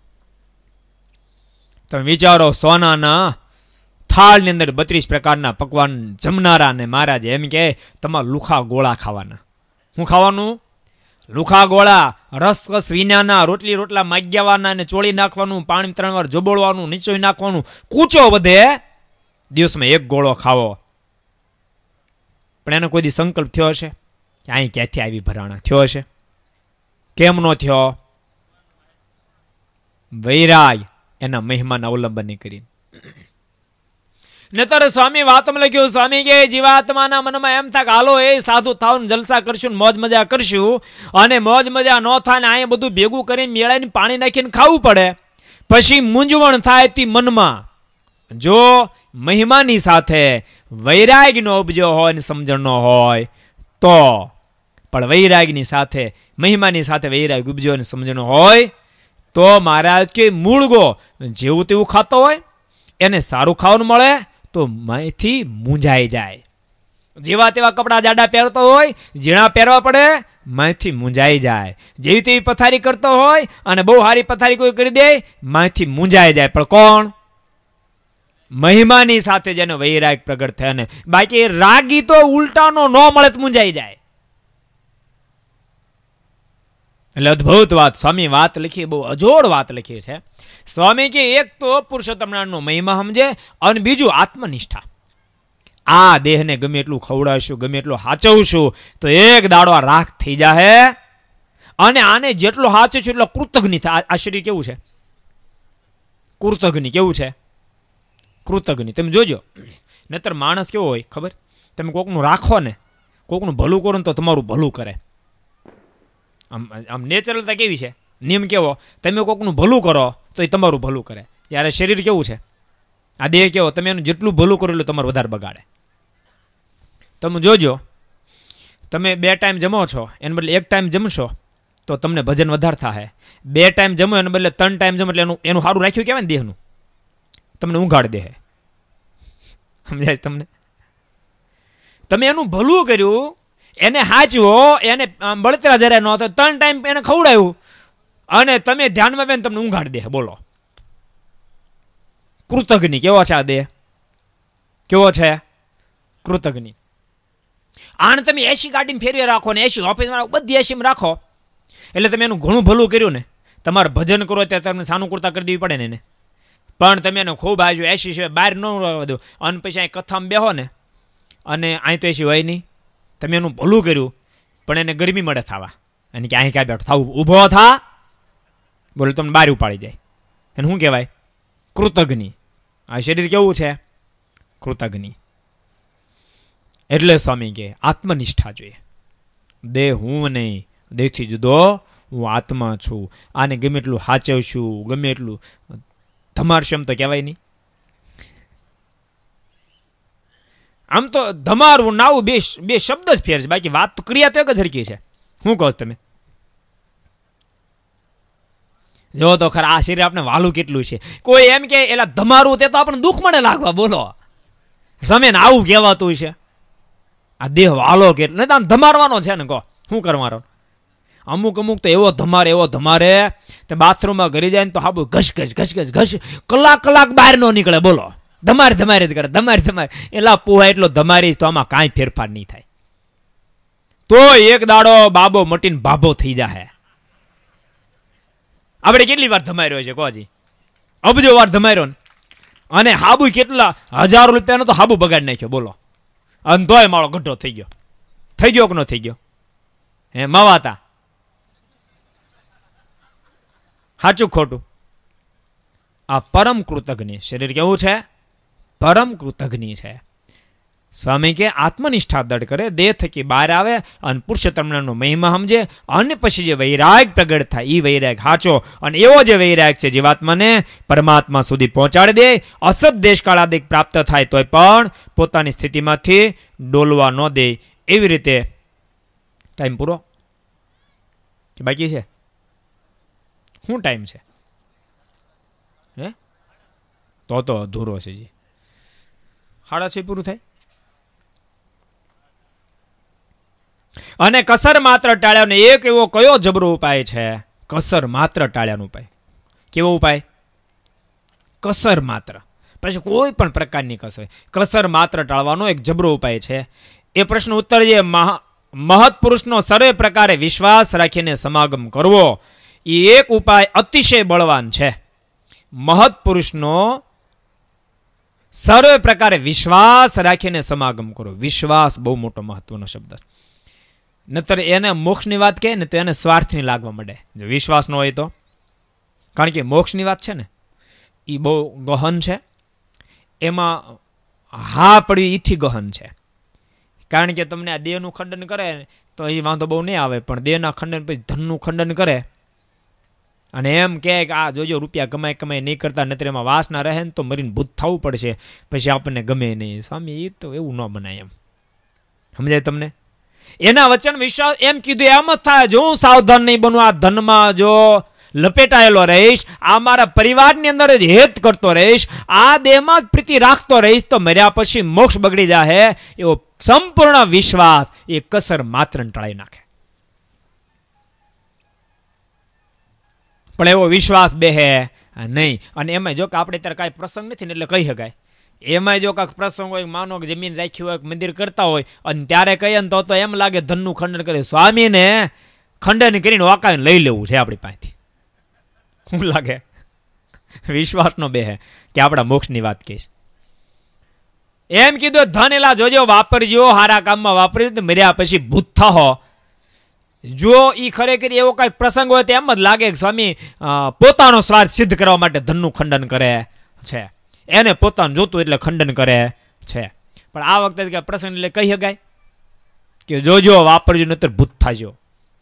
[SPEAKER 1] તમે વિચારો, સોનાના થાળની અંદર બત્રીસ પ્રકારના પકવાન જમનારા ને મહારાજ એમ કે તમારા લુખા ગોળા ખાવાના. શું ખાવાનું? લુખા ગોળા, રસ રસ વિનાના, રોટલી રોટલા માગ્યાવાના ને ચોળી નાખવાનું, પાણી ત્રણ વાર જોબોળવાનું, નીચોઈ નાખવાનું, કૂચો વધે, દિવસમાં એક ગોળો ખાવો. પણ એનો કોઈ દી સંકલ્પ થયો હશે કે અહીં ક્યાંથી આવી ભરાણા? થયો હશે? કેમ નો થયો? વૈરાગ એના મહિમાના અવલંબન કરીને. નતર સ્વામી વાતમાં લખ્યું, સ્વામી કે જીવાત્માના મનમાં એમ થાય કે હાલો એ સાધુ થાવ જલસા કરશું, મોજ મજા કરશું, અને મોજ મજા ન થાય ને અહીંયા બધું ભેગું કરીને મેળાઈને પાણી નાખીને ખાવું પડે, પછી મૂંઝવણ થાય તી મનમાં. જો મહિમાની સાથે વૈરાગનો ઉપજો હોય ને સમજણનો હોય તો, પણ વૈરાગની સાથે મહિમાની સાથે વૈરાગ ઉપજો ને સમજણનો હોય તો મહારાજ કે મૂળગો જેવું તેવું ખાતો હોય એને સારું ખાવાનું મળે તો માયથી મૂંઝાઈ જાય. જેવા તેવા કપડાં જાડા પહેરતો હોય, ઝીણા પહેરવા પડે, માયથી મૂંઝાઈ જાય. જેવી તેવી પથારી કરતો હોય અને બહુ સારી પથારી કોઈ કરી દે, માયથી મૂંઝાઈ જાય. પણ કોણ? મહિમાની સાથે જેનો વૈરાગ પ્રગટ થયા ને. બાકી રાગી તો ઉલટાનો ન મળે તો મૂંઝાઈ જાય. એટલે અદભુત વાત સ્વામી વાત લખી, બહુ અજોડ વાત લખી છે સ્વામી કે એક તો પુરુષોત્તમ નારાયણનો મહિમા સમજે, અને બીજું આત્મનિષ્ઠા. આ દેહને ગમે એટલું ખવડાવશું, ગમે એટલું હાચવશું તો એક દાડો આ રાખ થઈ જાય, અને આને જેટલો હાચવશું એટલો કૃતજ્ઞ થાય. આ શરીર કેવું છે? કૃતજ્ઞ કેવું છે? કૃતજ્ઞ. તમે જોજો, નહીતર માણસ કેવો હોય ખબર? તમે કોકનું રાખો ને, કોકનું ભલું કરો ને તો તમારું ભલું કરે. આમ આમ નેચરલતા કેવી છે? નિયમ કેવો? તમે કોકનું ભલું કરો તો એ તમારું ભલું કરે. ત્યારે શરીર કેવું છે? આ દેહ કેવો? તમે એનું જેટલું ભલું કરો એટલું તમારું વધારે બગાડે. તમે જોજો, તમે બે ટાઈમ જમો છો એને બદલે એક ટાઈમ જમશો તો તમને ભજન વધારે થાય. બે ટાઈમ જમો એને બદલે ત્રણ ટાઈમ જમો એટલે એનું એનું સારું રાખ્યું કહેવાય ને દેહનું, તમને ઊંઘાડ દે. સમજાય તમને? તમે એનું ભલું કર્યું, એને હાચવો, એને બળતરા જરા ન થાય, ત્રણ ટાઈમ એને ખવડાવ્યું અને તમે ધ્યાનમાં બેન તમને ઊંઘાડ દે. બોલો, કૃતજ્ઞ કેવો છે આ દેહ? કેવો છે? કૃતજ્ઞ. આને તમે એસી ગાડીને ફેરવી રાખો ને એસી ઓફિસમાં બધી એસીમાં રાખો એટલે તમે એનું ઘણું ભલું કર્યું ને. તમારે ભજન કરો ત્યારે તમને સાનુકૂળતા કરી દેવી પડે ને એને. પણ તમે એને ખૂબ આજુ એસી સિવાય બહાર ન રહેવા દો અને પછી અહીં કથામાં બેહો ને, અને અહીં તો એસી હોય નહીં. તમે એનું ભલું કર્યું પણ એને ગરમી મળે થવા, અને કે અહીં ક્યાં બેઠો થવું, ઊભો થા, બોલો તમને બહાર ઉપાડી જાય. એને શું કહેવાય? કૃતજ્ઞ. આ શરીર કેવું છે? કૃતજ્ઞ. એટલે સ્વામી કે આત્મનિષ્ઠા જોઈએ. દેહ હું નહીં, દેહથી જુદો હું આત્મા છું. આને ગમે એટલું હાચવશું, ગમે એટલું ધમારશું એમ તો કહેવાય નહીં. આમ તો ધમારવું નાવું બે બે શબ્દ જ ફેર છે, બાકી વાત તો ક્રિયા તો એક જ હરકી છે. શું કહો તમે? જો તો ખરા આ શરીર આપણે વાલું કેટલું છે. કોઈ એમ કે એલા ધમારવું તે તો આપણે દુઃખ મળે લાગવા. બોલો, સમય ને આવું કહેવાતું છે. આ દેહ વાલો કેટલો નહીં, આમ ધમારવાનો છે ને. કહો શું કરવાનો? અમુક અમુક તો એવો ધમારે એવો ધમારે તે બાથરૂમમાં ઘરી જાય ને તો હાબુ ઘસ ઘસ ઘસ ઘસ ઘસ કલાક કલાક બહાર ન નીકળે. બોલો, ધમાર ધમારે જ કરે, ધમાર ધમાર. એલા પોહા એટલો ધમારી તો આમાં કાંઈ ફેરફાર નહીં થાય. તો એક દાડો બાબો મટીને બાબો થઈ જાય. આપણે કેટલી વાર ધમાર્યો છે કોજી? અબજો વાર ધમાર્યો ને. અને હાબુ કેટલા હજારો રૂપિયાનો તો હાબુ બગાડી નાખ્યો. બોલો, અને તોય મારો ગઢો થઈ ગયો. થઈ ગયો કે ન થઈ ગયો? હે માવાતા? સાચું ખોટું? આ પરમ કૃતજ્ઞ શરીર કેવું છે? પરમ કૃતજ્ઞ છે. સ્વામી કે આત્મનિષ્ઠા દળ કરે, દેહ થકી બહાર આવે અને પુરુષોત્તમનો મહિમા સમજે અને પછી જે વૈરાગ પ્રગટ થાય એ વૈરાગ સાચો, અને એવો જે વૈરાગ છે જીવાત્માને પરમાત્મા સુધી પહોંચાડી દે. અસત દેશકાળાદિક પ્રાપ્ત થાય તોય પણ પોતાની સ્થિતિમાંથી ડોલવા ન દે. એવી રીતે ટાઈમ પૂરો કે બાકી છે? શું ટાઈમ છે? હે તો તો અધૂરો છે જી. સાડા છ પૂરું થાય. અને કસર માત્ર ટાળ્યાનો એક એવો કયો જબરો ઉપાય છે? કસર માત્ર ટાળ્યાનો ઉપાય. કેવો ઉપાય? કસર માત્ર, પછી કોઈ પણ પ્રકારની કસર, કસર માત્ર ટાળવાનો એક જબરો ઉપાય છે. એ પ્રશ્ન ઉત્તર જે મહત પુરુષનો સર્વે પ્રકારે વિશ્વાસ રાખીને સમાગમ કરવો, એ એક ઉપાય અતિશય બળવાન છે. મહત પુરુષનો સર્વે પ્રકારે વિશ્વાસ રાખીને સમાગમ કરો. વિશ્વાસ બહુ મોટો મહત્વનો શબ્દ છે. નતર એને મોક્ષની વાત કહે ને તો એને સ્વાર્થની લાગવા માંડે જો વિશ્વાસ ન હોય તો. કારણ કે મોક્ષની વાત છે ને એ બહુ ગહન છે. એમાં હા પડવી એથી ગહન છે. કારણ કે તમને આ દેહનું ખંડન કરે તો એ વાંધો બહુ નહીં આવે, પણ દેહના ખંડન પછી ધનનું ખંડન કરે અને એમ કહે કે આ જોજો રૂપિયા કમાય કમાય નહીં કરતા, નતર એમાં વાસના રહે ને તો મરીને ભૂત થવું પડશે, પછી આપણને ગમે નહીં. સ્વામી એ તો એવું ન બનાય એમ. સમજાય તમને? એના વચન વિશ્વાસ એમ કીધું એમ જ થાય. જો હું સાવધાન નહીં બનું, આ ધનમાં જો લપેટાયેલો રહીશ, આ મારા પરિવારની અંદર જ હેત કરતો રહીશ, આ દેહમાં જ પ્રીતિ રાખતો રહીશ, તો મર્યા પછી મોક્ષ બગડી જાય એવો સંપૂર્ણ વિશ્વાસ એ કસર માત્ર ટાળી નાખે. પણ એવો વિશ્વાસ બેહે નહીં. અને એમાં જો કે આપણે ત્યારે કાંઈ પ્રસંગ નથી ને એટલે કહી શકાય. એમાં જો કાંઈક પ્રસંગ હોય, માનો કે જમીન રાખી હોય, મંદિર કરતા હોય અને ત્યારે કહીએ ને તો તો એમ લાગે ધનનું ખંડન કરે. સ્વામીને ખંડન કરીને વાકાવીને લઈ લેવું છે આપણી પાસેથી. શું લાગે? વિશ્વાસ નો બેહે કે આપણા મોક્ષની વાત કહીશ. એમ કીધું ધન એલા જોજો વાપરજો, હારા કામમાં વાપરજો, મર્યા પછી ભૂત થહો. જો એ ખરેખર એવો કાંઈક પ્રસંગ હોય તો એમ જ લાગે કે સ્વામી પોતાનો સ્વાર્થ સિદ્ધ કરવા માટે ધનનું ખંડન કરે છે, એને પોતાનું જોતું એટલે ખંડન કરે છે. પણ આ વખતે પ્રસંગ એટલે કહી શકાય કે જોજો વાપરજો નહીતર ભૂત થાજો.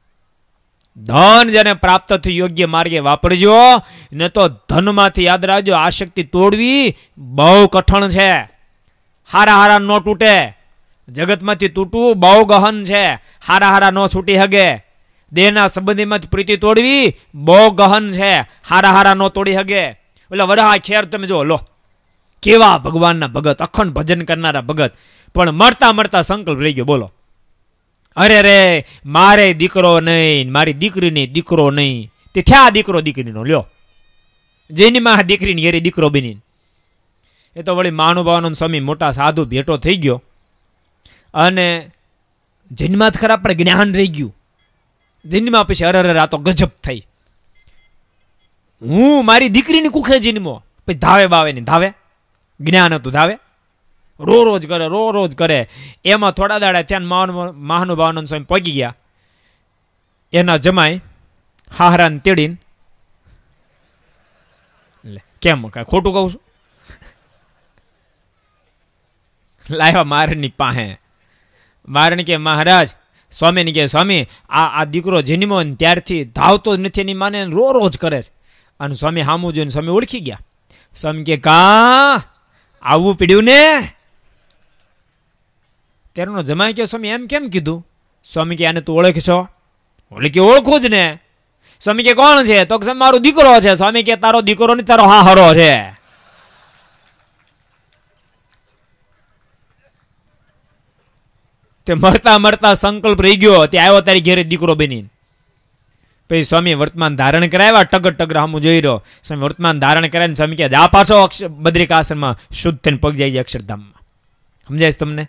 [SPEAKER 1] ધન જેને પ્રાપ્ત થયું યોગ્ય માર્ગે વાપરજો, ને તો ધનમાંથી યાદ રાખજો આસક્તિ તોડવી બહુ કઠણ છે. હારા હારા ન તૂટે, જગતમાંથી તૂટવું બહુ ગહન છે. હારા હારા ન છૂટી હગે. દેહના સંબંધીમાંથી પ્રીતિ તોડવી બહુ ગહન છે. હારા હારા ન તોડી હગે. એટલે વડા ખેર તમે જો લો કેવા ભગવાનના ભગત, અખંડ ભજન કરનારા ભગત, પણ મળતા મળતા સંકલ્પ રહી ગયો. બોલો, અરે રે મારે દીકરો નહીં, મારી દીકરીની દીકરો નહીં, તે થયા દીકરો દીકરીનો લ્યો. જેની માં દીકરીની ઘેરી દીકરો બની. એ તો વળી મહાનુભાવાનંદ સ્વામી મોટા સાધુ ભેટો થઈ ગયો અને જન્માત ખરા પણ જ્ઞાન રહી ગયું. જન્મા પછી અરે અરે આ તો ગજબ થઈ. હું મારી દીકરીની કુખે જન્મો, પછી ધાવે બાવે ની ધાવે, જ્ઞાન હતું ધાવે, રો રોજ કરે રો રોજ કરે. એમાં થોડા દાડા ત્યાં મહાનુભાવાનંદ સ્વામી પગી ગયા. એના જમાઈ હાહરાને તેડીને, કેમ કાંઈ ખોટું કહું છું, લાવ્યા મારની પાસે. મારને કે મહારાજ, સ્વામીને કે સ્વામી આ આ દીકરો જન્મો ને ત્યારથી ધાવતો જ નથી, એની માને રો રોજ કરે છે. અને સ્વામી સામું જોઈને સ્વામી ઓળખી ગયા. સ્વામી કે કા આવવું પડ્યું ને? ત્યારનો જમાઈ કે સ્વામી એમ કેમ કીધું? સ્વામી કે આને તું ઓળખ છો? ઓલે કે ઓળખું જ ને. સ્વામી કે કોણ છે? તો મારો દીકરો છે. સ્વામી કે તારો દીકરો નહીં, તારો હાહરો છે. તે મરતા મરતા સંકલ્પ રહી ગયો, તે આવ્યો તારી ઘેરે દીકરો બની. પછી સ્વામી વર્તમાન ધારણ કરાવ્યા, ટગર ટગર હમું જોઈ રહ્યો. સ્વામી વર્તમાન ધારણ કરાવીને સ્વામી કે જા પાછો બદ્રિકાશ્રમમાં શુદ્ધ થઈને પગ જાય અક્ષરધામમાં. સમજાય તમને?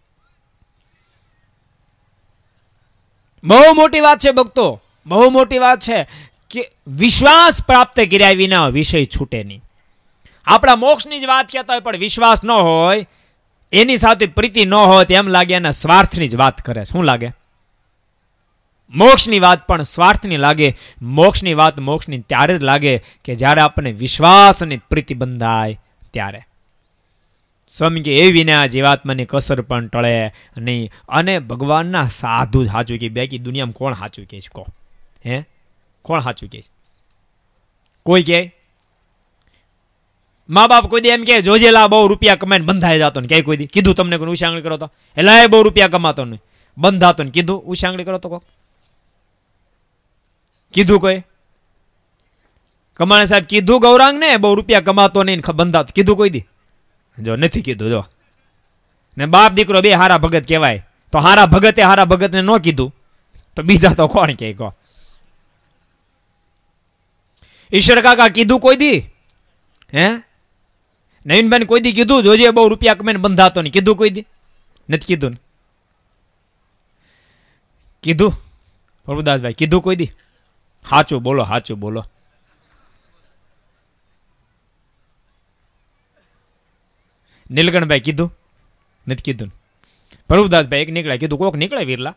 [SPEAKER 1] બહુ મોટી વાત છે ભક્તો, બહુ મોટી વાત છે કે વિશ્વાસ પ્રાપ્ત કર્યા વિના વિષય છૂટે નહીં. આપણા મોક્ષની જ વાત કહેતા હોય પણ વિશ્વાસ ન હોય, એની સાથે પ્રીતિ ન હોય, તેમ લાગે એના સ્વાર્થની જ વાત કરે. શું લાગે? મોક્ષની વાત પણ સ્વાર્થની લાગે. મોક્ષની વાત મોક્ષની ત્યારે જ લાગે કે જ્યારે આપણને વિશ્વાસ અને પ્રીતિ બંધાય ત્યારે. સ્વામી કે એવી વિના જીવાત્માની કસર પણ ટળે નહીં. અને ભગવાનના સાધુ જ સાચું કે બાકી દુનિયામાં કોણ સાચું કહે છે? કહો હે, કોણ સાચું કહે છે? કોઈ કહે? મા બાપ કોઈ દી એમ કે જોજેલા બહુ રૂપિયા કમાઈને બંધાઈ જતો ને ક્યાંય કોઈ દી કીધું તમને કોઈ ઉછાંગણી કરો તો? એલા બહુ રૂપિયા કમાતો ને બંધાતો ને કીધું ઉછાંગણી કરો તો કોક કીધું? કોઈ કમાણે સાહેબ કીધું ગૌરાંગ ને બહુ રૂપિયા કમાતો નહીં બંધાતો કીધું કોઈ દી? જો નથી કીધું. જો ને બાપ દીકરો બે હારા ભગત કહેવાય તો હારા ભગતે હારા ભગત ને ન કીધું તો બીજા તો કોણ કે? કહો ઈશ્વર કાકા કીધું કોઈ દી? હે નવીનભાઈ કોઈ દી કીધું જોજે બહુ રૂપિયા કમાઈને બંધાતો નહીં કીધું કોઈ દી? નથી કીધું. કીધું પ્રભુદાસભાઈ કીધું કોઈ દી? સાચું બોલો, સાચું બોલો. નીલકંઠભાઈ કીધું? નથી કીધું. પ્રભુદાસભાઈ એક નીકળ્યા કીધું? કોક નીકળે વીરલા.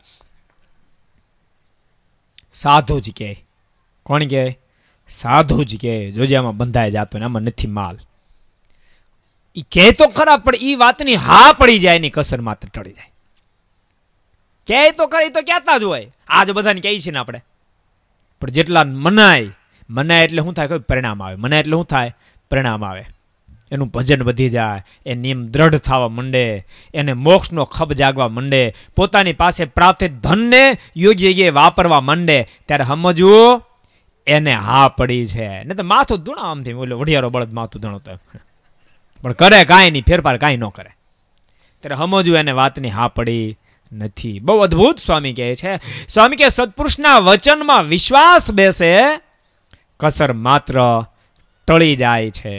[SPEAKER 1] સાધુ જ કહે. કોણ કહે? સાધુ જ કહે જોજે આમાં બંધાય જાતો ને આમાં નથી માલ. એ કહે તો ખરા પણ એ વાતની હા પડી જાય એની કસર માત્ર ટળી જાય. કહે તો ખરા તો કહેતા જ હોય. આજ બધાને કહે છે ને આપણે. પણ જેટલા મનાય મનાય એટલે શું થાય? કોઈ પરિણામ આવે. મનાય એટલે શું થાય? પરિણામ આવે. એનું ભજન વધી જાય, એ નિયમ દ્રઢ થવા માંડે, એને મોક્ષનો ખબ જાગવા માંડે, પોતાની પાસે પ્રાપ્ત ધનને યોગ્ય જગ્યાએ વાપરવા માંડે ત્યારે સમજવું એને હા પડી છે. ને તો માથું ધૂણા આમથી ઓલો વઢિયારો બળદ માથું ધણતો પણ કરે કાંઈ નહીં, ફેરફાર કાંઈ ન કરે ત્યારે સમજવું એને વાતની હા પડી નથી. બહુ અદ્ભુત સ્વામી કહે છે. સ્વામી કે સત્પુરુષના વચનમાં વિશ્વાસ બેસે કસર માત્ર ટળી જાય છે.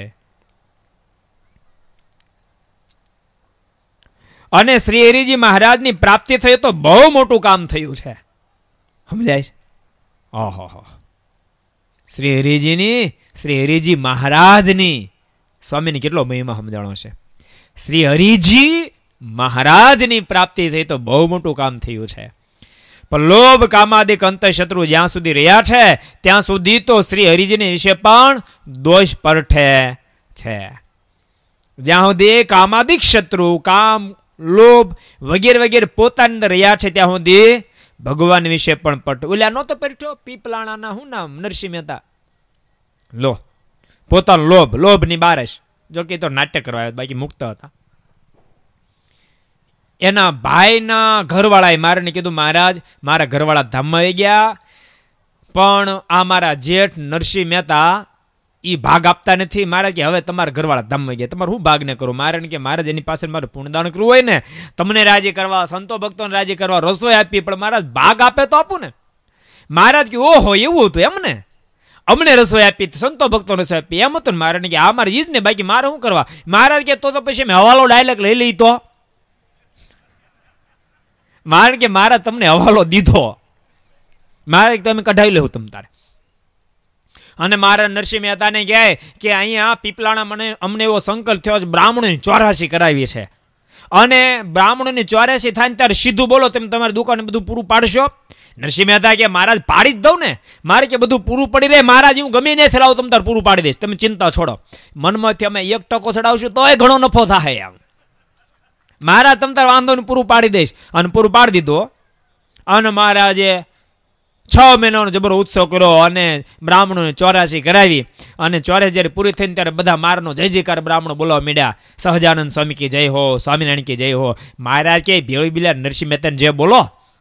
[SPEAKER 1] અને શ્રી હરિજી મહારાજની પ્રાપ્તિ થઈ તો બહુ મોટું કામ થયું છે. સમજાય છે? ઓહો, શ્રી હરિજીની શ્રી હરિજી મહારાજની સ્વામીની કેટલો મહિમા સમજાણો છે. શ્રી હરિજી મહારાજની પ્રાપ્તિ થઈ તો બહુ મોટું કામ થયું છે. પણ લોભ કામાદિક અંતઃશત્રુ જ્યાં સુધી રહ્યા છે ત્યાં સુધી તો શ્રી હરિજીની વિશે પણ દોષ પરઠે છે. જ્યાં સુધી કામાદિક શત્રુ કામ લોભ વગેરે વગેરે પોતાની અંદર રહ્યા છે ત્યાં સુધી ભગવાન વિશે પણ પટ ઓલા નહોતો પરઠ્યો પીપલાણાના શું નામ નરસિંહ મહેતા લો પોતાનો લોભ લોભની બારશ જો કે તો નાટ્ય કરવા આવ્યા બાકી મુક્ત હતા. એના ભાઈના ઘરવાળાએ મારે કીધું મહારાજ મારા ઘરવાળા ધામમાં આવી ગયા પણ આ મારા જેઠ નરસિંહ મહેતા એ ભાગ આપતા નથી. મારે કે હવે તમારા ઘરવાળા ધામમાં ગયા તમારે શું ભાગ ને કરું? મારે કે મહારાજ એની પાસે મારે પુણ્યદાન કરવું હોય ને તમને રાજી કરવા સંતો ભક્તોને રાજી કરવા રસોઈ આપી પણ મહારાજ ભાગ આપે તો આપું ને. મહારાજ કે ઓહો એવું હતું એમને અમને રસોઈ આપી સંતો ભક્તો રસોઈ આપી એમ હતું ને. મારે કે આ મારે ઈજ ને બાકી મારે શું કરવા? મહારાજ કે તો પછી મેં હવાલો ડાયરેક્ટ લઈ લઈ તો મારે કે મારા તમને હવાલો દીધો મારે તમે કઢાવી લેવું તમ તારે. અને મારા નરસિંહ મહેતાને કહે કે અહીંયા પીપલાણા મને અમને એવો સંકલ્પ થયો છે બ્રાહ્મણોની ચોરાશી કરાવી છે અને બ્રાહ્મણોની ચોરાશી થાય ને ત્યારે સીધું બોલો તમે તમારી દુકાને બધું પૂરું પાડશો? નરસિંહ મહેતા કે મહારાજ પાડી જ દઉં ને મારે કે બધું પૂરું પડી રહે મહારાજ હું ગમે નહીં ફેલાવું તમે તાર પૂરું પાડી દઈશ તમે ચિંતા છોડો. મનમાંથી અમે એક ટકો ચડાવશું તોય ઘણો નફો થાય એમ મહારાજ તમ તાર વાંધો પૂરું પાડી દઈશ. અને પૂરું પાડી દીધું અને મહારાજે છ મહિનાનો જબરો ઉત્સવ કર્યો અને બ્રાહ્મણોને ચોરાશી કરાવી અને ચોરાશી જ્યારે પૂરી થઈને ત્યારે બધા મારનો જય જયકાર બ્રાહ્મણો બોલવા માંડ્યા. સહજાનંદ સ્વામી કી જય હો, સ્વામિનારાયણ કી જય હો. મહારાજ કે ભેળી બિલા નરસિંહ મહેતાને જે બોલો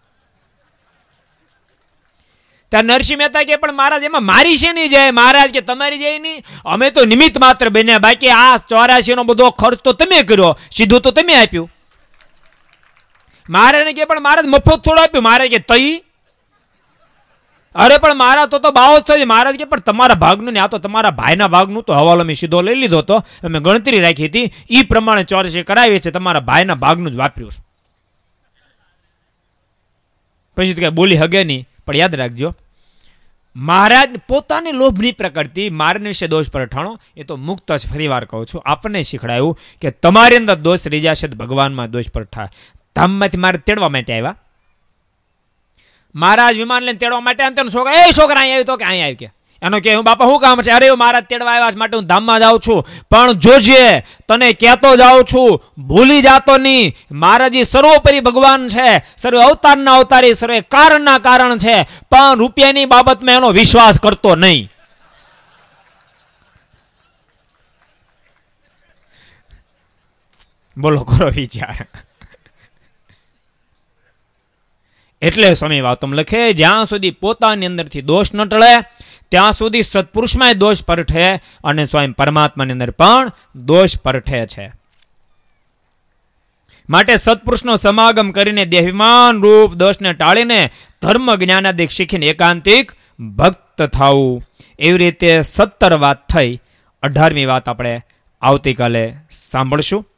[SPEAKER 1] ત્યાં નરસિંહ મહેતા કે પણ મહારાજ એમાં મારી છે નહીં જાય. મહારાજ કે તમારી જાય નહીં અમે તો નિમિત્ત માત્ર બન્યા બાકી આ ચોરાશી નો બધો ખર્ચ તો તમે કર્યો સીધું તો તમે આપ્યું. મહારાજને કે પણ મહારાજ મફત થોડું આપ્યું. મહારાજ કે તઈ અરે પણ મારા તો તો બાવો જ થયો. મહારાજ કે પણ તમારા ભાગનું ને આ તો તમારા ભાઈના ભાગનું તો હવાલો મેં સીધો લઈ લીધો હતો અમે ગણતરી રાખી હતી એ પ્રમાણે ચોરાશી કરાવી છે તમારા ભાઈના ભાગનું જ વાપર્યું. પછી તો કઈ બોલી હગે નહીં પણ યાદ રાખજો મહારાજ પોતાની લોભની પ્રકૃતિ મારને વિશે દોષ પરઠાણો એ તો મુક્ત જ. ફરી વાર કહું છું આપણને શીખડાયું કે તમારી અંદર દોષ રહી જશે તો ભગવાનમાં દોષ પરઠાય. ધામમાંથી મારે તેડવા માટે આવ્યા મહારાજ વિમાન લઈને તેડવા માટે છોકરા એ છોકરા અહીં આવ્યું તો કે અહીં આવી કે એનો કે હું બાપા શું કામ છે? અરે મારા તેડવા આવ્યા માટે હું ધામમાં જાઉં છું. પણ જોજે, તને કહેતો જાઉં છું, ભૂલી જાતો નહીં. મહારાજી સર્વોપરી ભગવાન છે, સર્વ અવતારના અવતારી, સર્વે કારણના કારણ છે, પણ રૂપિયાની બાબતમાં એનો વિશ્વાસ કરતો નહીં. બોલો, કરો વિચાર. એટલે સ્વામી વાતમ લખે, જ્યાં સુધી પોતાની અંદરથી દોષ ન ટળે ત્યાં સુધી સત્પુરુષમાં દોષ પરઠે અને સ્વયં પરમાત્માની અંદર પણ દોષ પરઠે છે. માટે સત્પુરુષનો સમાગમ કરીને દેહાભિમાન રૂપ દોષને ટાળીને ધર્મ જ્ઞાનાદિક શીખીને એકાંતિક ભક્ત થવું. એવી રીતે સત્તર વાત થઈ. અઢારમી વાત આપણે આવતીકાલે સાંભળશું.